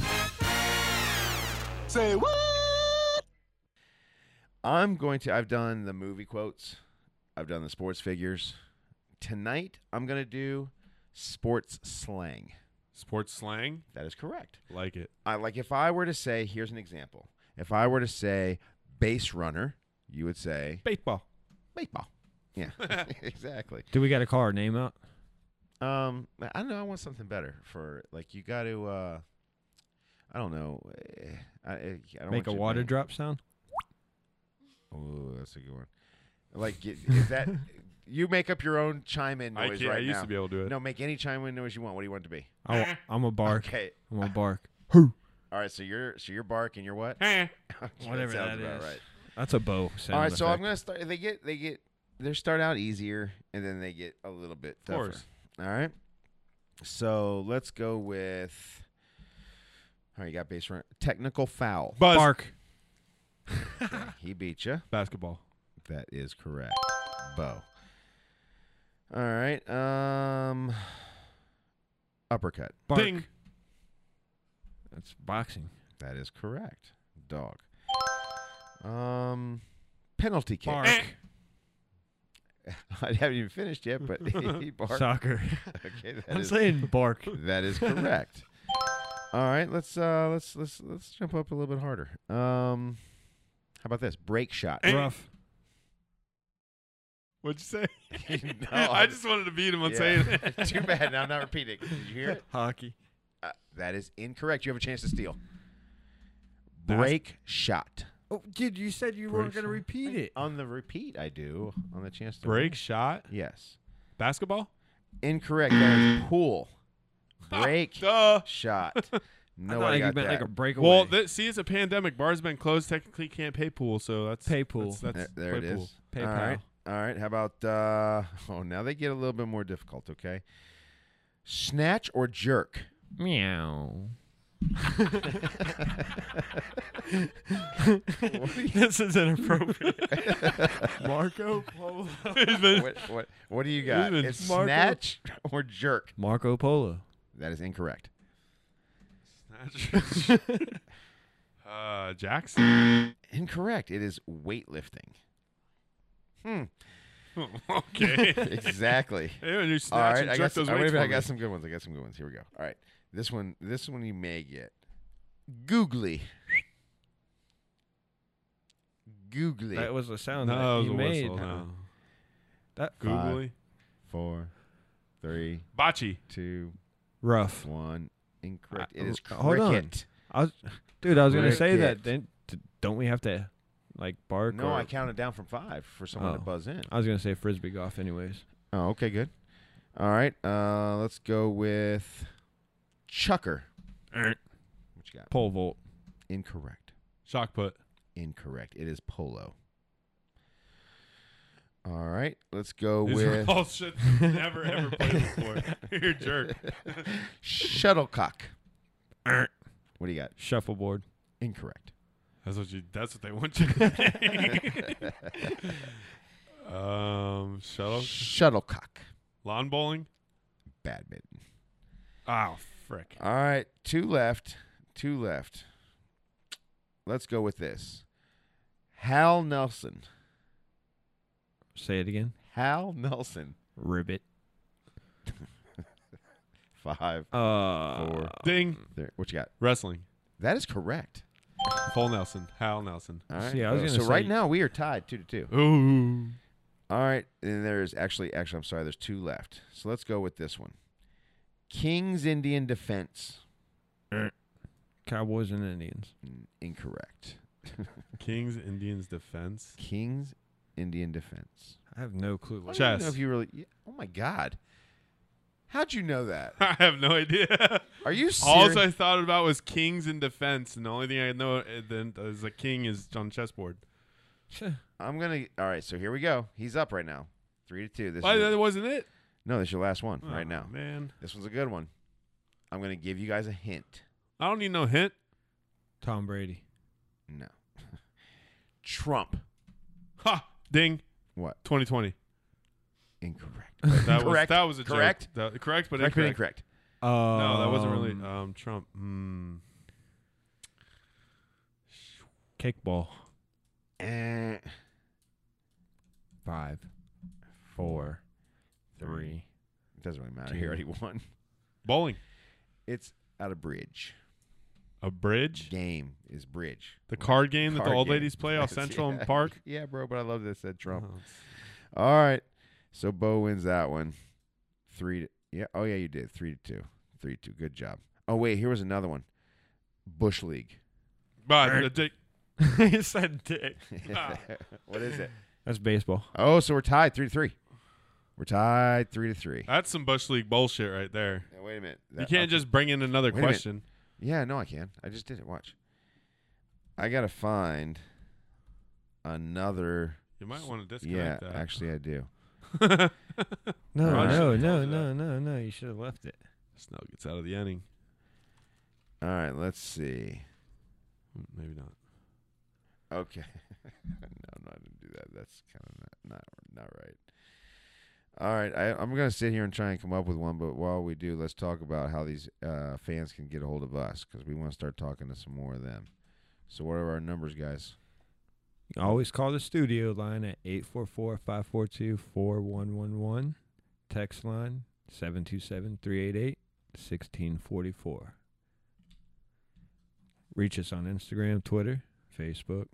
S1: Say what?
S2: I'm going to. I've done the movie quotes. I've done the sports figures. Tonight, I'm going to do sports slang.
S4: Sports slang,
S2: That is correct.
S4: like it.
S2: I like if I were to say, here's an example. If I were to say base runner, you would say
S4: Baseball.
S2: baseball. Yeah, exactly.
S3: Do we got to call our name out?
S2: Um, I don't know. I want something better for like you got to. Uh, I don't know. eh, I, I don't
S3: Make
S2: want
S3: a
S2: you to
S3: water
S2: make-
S3: drop sound?
S2: Oh, that's a good one. Like, get- is that you make up your own chime in
S4: I
S2: noise
S4: can't.
S2: right
S4: I used
S2: now?
S4: to be able to do it.
S2: No, make any chime in noise you want. What do you want it to be?
S3: I, I'm a bark.
S2: Okay.
S3: I'm a bark.
S2: All right. So you're so you're bark and you're what? Okay,
S3: Whatever
S2: that,
S3: that
S2: sounds about
S3: is.
S2: right.
S3: That's a bow sound
S2: All right. So I'm
S3: effect.
S2: gonna start. They get they get they start out easier and then they get a little bit
S4: Of
S2: tougher.
S4: course.
S2: All right. So let's go with. All right, you got base run. Technical foul.
S4: Buzz.
S3: Bark.
S2: Okay, he beat you.
S4: Basketball.
S2: That is correct. Bo. All right. Um. Uppercut.
S3: Bark.
S4: Ding.
S3: That's boxing.
S2: That is correct. Dog. Um. Penalty kick.
S3: Bark.
S2: I haven't even finished yet, but he barked.
S3: Soccer.
S2: Okay, that
S3: I'm
S2: is
S3: saying bark.
S2: that is correct. All right, let's uh let's let's let's jump up a little bit harder. Um, how about this break shot?
S3: Rough.
S4: What'd you say?
S2: No,
S4: I
S2: I-
S4: just wanted to beat him on
S2: Yeah.
S4: saying it.
S2: Too bad. Now I'm not repeating. Did you hear it?
S3: Hockey.
S2: Uh, that is incorrect. You have a chance to steal.
S4: Bas-
S2: Break shot.
S3: Oh, dude, you said you
S4: Break
S3: weren't going to
S4: shot.
S3: repeat it.
S2: On the repeat, I do. On the chance to
S4: Break shot.
S2: Yes.
S4: Basketball.
S2: Incorrect. That is pool. Break
S4: Duh.
S2: shot.
S3: I
S2: No,
S3: thought
S2: I
S3: you
S2: got
S3: meant
S2: that.
S3: like a breakaway.
S4: Well, th- see, it's a pandemic. Bars been closed. Technically, can't pay pool. So that's
S3: Pay pool.
S4: That's, that's
S2: there there
S4: play
S2: it
S4: pool.
S2: is.
S3: PayPal.
S2: All right. All right. How about uh oh now they get a little bit more difficult, okay? Snatch or jerk?
S3: Meow.
S2: What do you-
S3: This is inappropriate. Marco Polo.
S2: what, what, what do you got?
S4: been
S2: It's
S3: Marco-
S2: snatch or jerk.
S3: Marco Polo.
S2: That is incorrect.
S4: Snatch. uh, Jackson.
S2: Incorrect. It is weightlifting. Hmm.
S4: Okay.
S2: Exactly.
S4: Hey, when you
S2: All
S4: snatch
S2: right.
S4: and
S2: I
S4: jerk
S2: got, some,
S4: those
S2: I,
S4: weights
S2: wait, I
S4: for
S2: got
S4: me.
S2: some good ones. I got some good ones. Here we go. All right. This one. This one you may get. Googly. Googly.
S3: That was a sound
S4: No,
S3: that
S4: that was
S3: you
S4: a
S3: made.
S4: whistle.
S3: huh?
S4: No.
S3: That
S4: Googly.
S2: Four, three,
S4: Bocce.
S2: two,
S3: rough.
S2: one. Incorrect.
S3: Uh,
S2: It is
S3: uh, hold on.
S2: cricket.
S3: I was, dude. I was gonna say that.
S2: Cricket.
S3: Then d- don't we have to, like, bark?
S2: No,
S3: or,
S2: I counted down from five for someone to
S3: Oh.
S2: buzz in.
S3: I was gonna say frisbee golf, anyways.
S2: Oh, okay, good. All right. Uh, let's go with chucker. What you got?
S3: Pole vault.
S2: Incorrect.
S4: Shock put.
S2: Incorrect. It is polo. All right. Let's go
S4: These are
S2: with
S4: all shit you've never ever played before. You're a jerk.
S2: shuttlecock. What do you got?
S3: Shuffleboard.
S2: Incorrect.
S4: That's what you. That's what they want you to do. um, shuttle.
S2: Shuttlecock.
S4: Lawn bowling.
S2: Badminton.
S4: Oh, frick.
S2: All right. Two left. Two left. Let's go with this. Hal Nelson.
S3: Say it again.
S2: Hal Nelson.
S3: Ribbit.
S2: Five.
S3: Uh.
S2: Four.
S4: Ding.
S2: There. What you got?
S4: Wrestling.
S2: That is correct.
S4: Full Nelson. Hal Nelson.
S2: All right.
S3: See, I was
S2: Uh,
S3: gonna
S2: so right
S3: say-
S2: now we are tied two to two.
S4: Ooh.
S2: All right, and there's actually, actually, I'm sorry, there's two left. So let's go with this one. King's Indian Defense.
S3: Cowboys and Indians.
S2: Mm, Incorrect.
S4: Kings Indians defense.
S2: King's Indian Defense.
S3: I have no clue.
S2: I
S3: What
S2: don't even
S4: Chess.
S2: know if you really. yeah, Oh my God. How'd you know that?
S4: I have no idea.
S2: Are you
S4: All
S2: serious?
S4: I thought about was kings in defense, and the only thing I know uh, then is a king is on chessboard.
S2: I'm gonna. All right, so here we go. He's up right now, three to two. This
S4: Why,
S2: is
S4: that wasn't it?
S2: no, this is your last one
S4: Oh,
S2: right now.
S4: man.
S2: This one's a good one. I'm gonna give you guys a hint.
S4: I don't need no hint.
S3: Tom Brady.
S2: No. Trump.
S4: Ha! Ding.
S2: What?
S4: twenty twenty.
S2: Incorrect.
S4: That
S2: Correct.
S4: was that was a
S2: Correct.
S4: joke. That, correct, but
S2: Correct, but
S4: incorrect.
S2: incorrect.
S4: No, that wasn't really
S3: Um,
S4: um, Trump. Hmm.
S3: Kickball.
S2: Eh,
S3: Five. Four. Three.
S2: It doesn't really matter. He
S3: Two.
S2: already won.
S4: Bowling.
S2: It's out of bridge.
S4: A bridge?
S2: game is bridge.
S4: The card game that the
S2: Card
S4: old
S2: game.
S4: ladies play off
S2: Yes,
S4: Central
S2: yeah.
S4: and Park?
S2: Yeah, bro, but I love this said Trump.
S4: Oh,
S2: All right. So Bo wins that one. Three to, yeah. Oh yeah, you did. Three to two. Three to two. Good job. Oh wait, here was another one. Bush League.
S4: but
S3: Er-
S4: the dick.
S3: he said dick.
S4: Ah.
S2: What is it?
S3: That's baseball.
S2: Oh, so we're tied three to three. We're tied three to three.
S4: That's some Bush League bullshit right there.
S2: Now, wait a minute.
S4: You
S2: That-
S4: can't
S2: okay.
S4: just bring in another
S2: Wait a minute.
S4: question.
S2: Yeah, no, I can. I just did it. Watch. I gotta find another.
S4: You might want to
S2: Yeah,
S4: disconnect that.
S2: actually, I do.
S3: No,
S2: Alright.
S3: no, no,
S4: Pause
S3: no,
S4: that.
S3: no, no. You should have left it.
S4: Snell gets out of the inning.
S2: All right, let's see.
S4: Mm, Maybe not.
S2: Okay. no, no, I didn't do that. That's kind of not, not not right. All right, I, I'm going to sit here and try and come up with one, but while we do, let's talk about how these uh, fans can get a hold of us because we want to start talking to some more of them. So what are our numbers, guys?
S3: You can always call the studio line at eight four four, five four two, four one one one. Text line seven two seven, three eight eight, one six four four. Reach us on Instagram, Twitter, Facebook.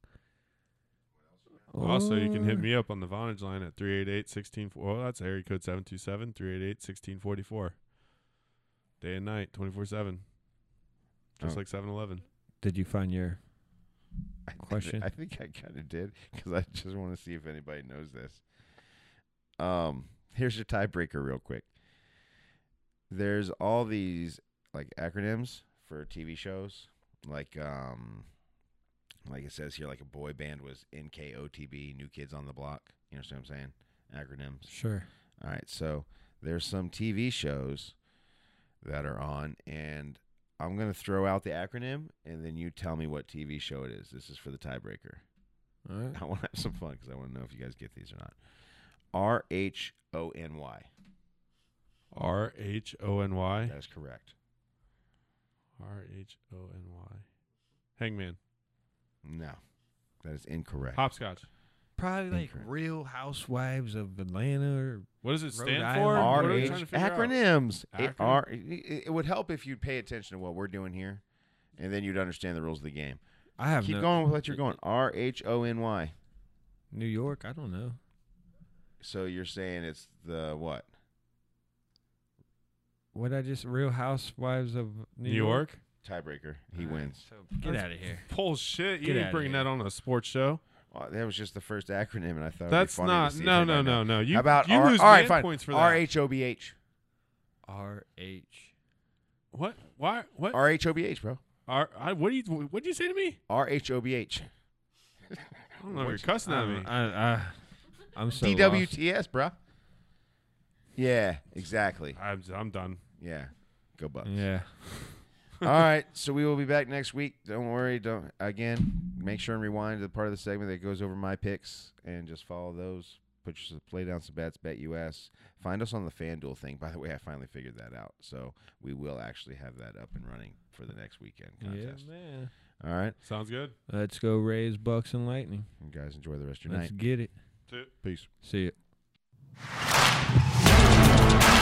S4: Also, you can hit
S3: Or-
S4: me up on the Vonage line at three eight eight, one six four. Well, that's area code seven two seven, three eight eight, one six four four. Day and night, twenty-four seven. Just
S2: Oh.
S4: like seven eleven.
S3: Did you find your
S2: I thi-
S3: Question?
S2: I think I kind of did because I just want to see if anybody knows this. Um, here's your tiebreaker, real quick. There's all these like acronyms for T V shows, like um, like it says here, like a boy band was N K O T B, New Kids on the Block. You understand what I'm saying? Acronyms.
S3: Sure.
S2: All right, so there's some T V shows that are on, and I'm going to throw out the acronym, and then you tell me what T V show it is. This is for the tiebreaker.
S3: All right.
S2: I want to have some fun because I want to know if you guys get these or not. R H O N Y.
S4: R H O N Y.
S2: That is correct.
S4: R H O N Y. Hangman.
S2: No, that is incorrect.
S4: Hopscotch.
S3: Probably like
S2: Incorrect.
S3: Real Housewives of Atlanta or
S4: What does it
S3: Rhode
S4: stand
S3: Island.
S4: for? What
S2: R
S4: are we
S2: H
S4: trying to figure out?
S2: acronyms. It,
S4: Acronym?
S2: R, it, it would help if you'd pay attention to what we're doing here, and then you'd understand the rules of the game.
S3: I have
S2: Keep
S3: no
S2: going with what you're going. R H O N Y.
S3: New York. I don't know.
S2: So you're saying it's the what?
S3: What I just Real Housewives of New,
S4: New York?
S2: Tiebreaker. He
S3: All right,
S2: wins.
S3: So get
S4: That's
S3: out of here.
S4: Bullshit. You
S3: Get
S4: ain't
S3: outta
S4: bringing
S3: here.
S4: that on a sports show.
S2: Well, that was just the first acronym, and I thought
S4: That's
S2: it'd be funny
S4: not.
S2: to see if
S4: No, no,
S2: anybody
S4: no,
S2: knows.
S4: no. You,
S2: How about
S4: you
S2: R-
S4: lose
S2: all right,
S4: man
S2: fine.
S4: points for that.
S2: R H O B H.
S3: R H.
S4: What? Why? What?
S2: R H O B H, bro.
S4: R, I, what do you? What did you say to me?
S2: R H O B H.
S4: I don't know. You're cussing at me.
S3: I, I, I'm so
S2: D W
S3: lost.
S2: T S, bro. Yeah, exactly.
S4: I'm. I'm done.
S2: Yeah. Go Bucks.
S3: Yeah.
S2: All right, so we will be back next week. Don't worry. Don't again. Make sure and rewind to the part of the segment that goes over my picks and just follow those. Put your play down some bets. Bet U S. Find us on the FanDuel thing. By the way, I finally figured that out. So we will actually have that up and running for the next weekend contest.
S3: Yeah, man.
S2: All right,
S4: Sounds good.
S3: Let's go Rays, Bucks, and Lightning.
S2: you guys enjoy the rest of your
S3: Let's
S2: night.
S3: get it.
S2: Peace.
S3: See ya.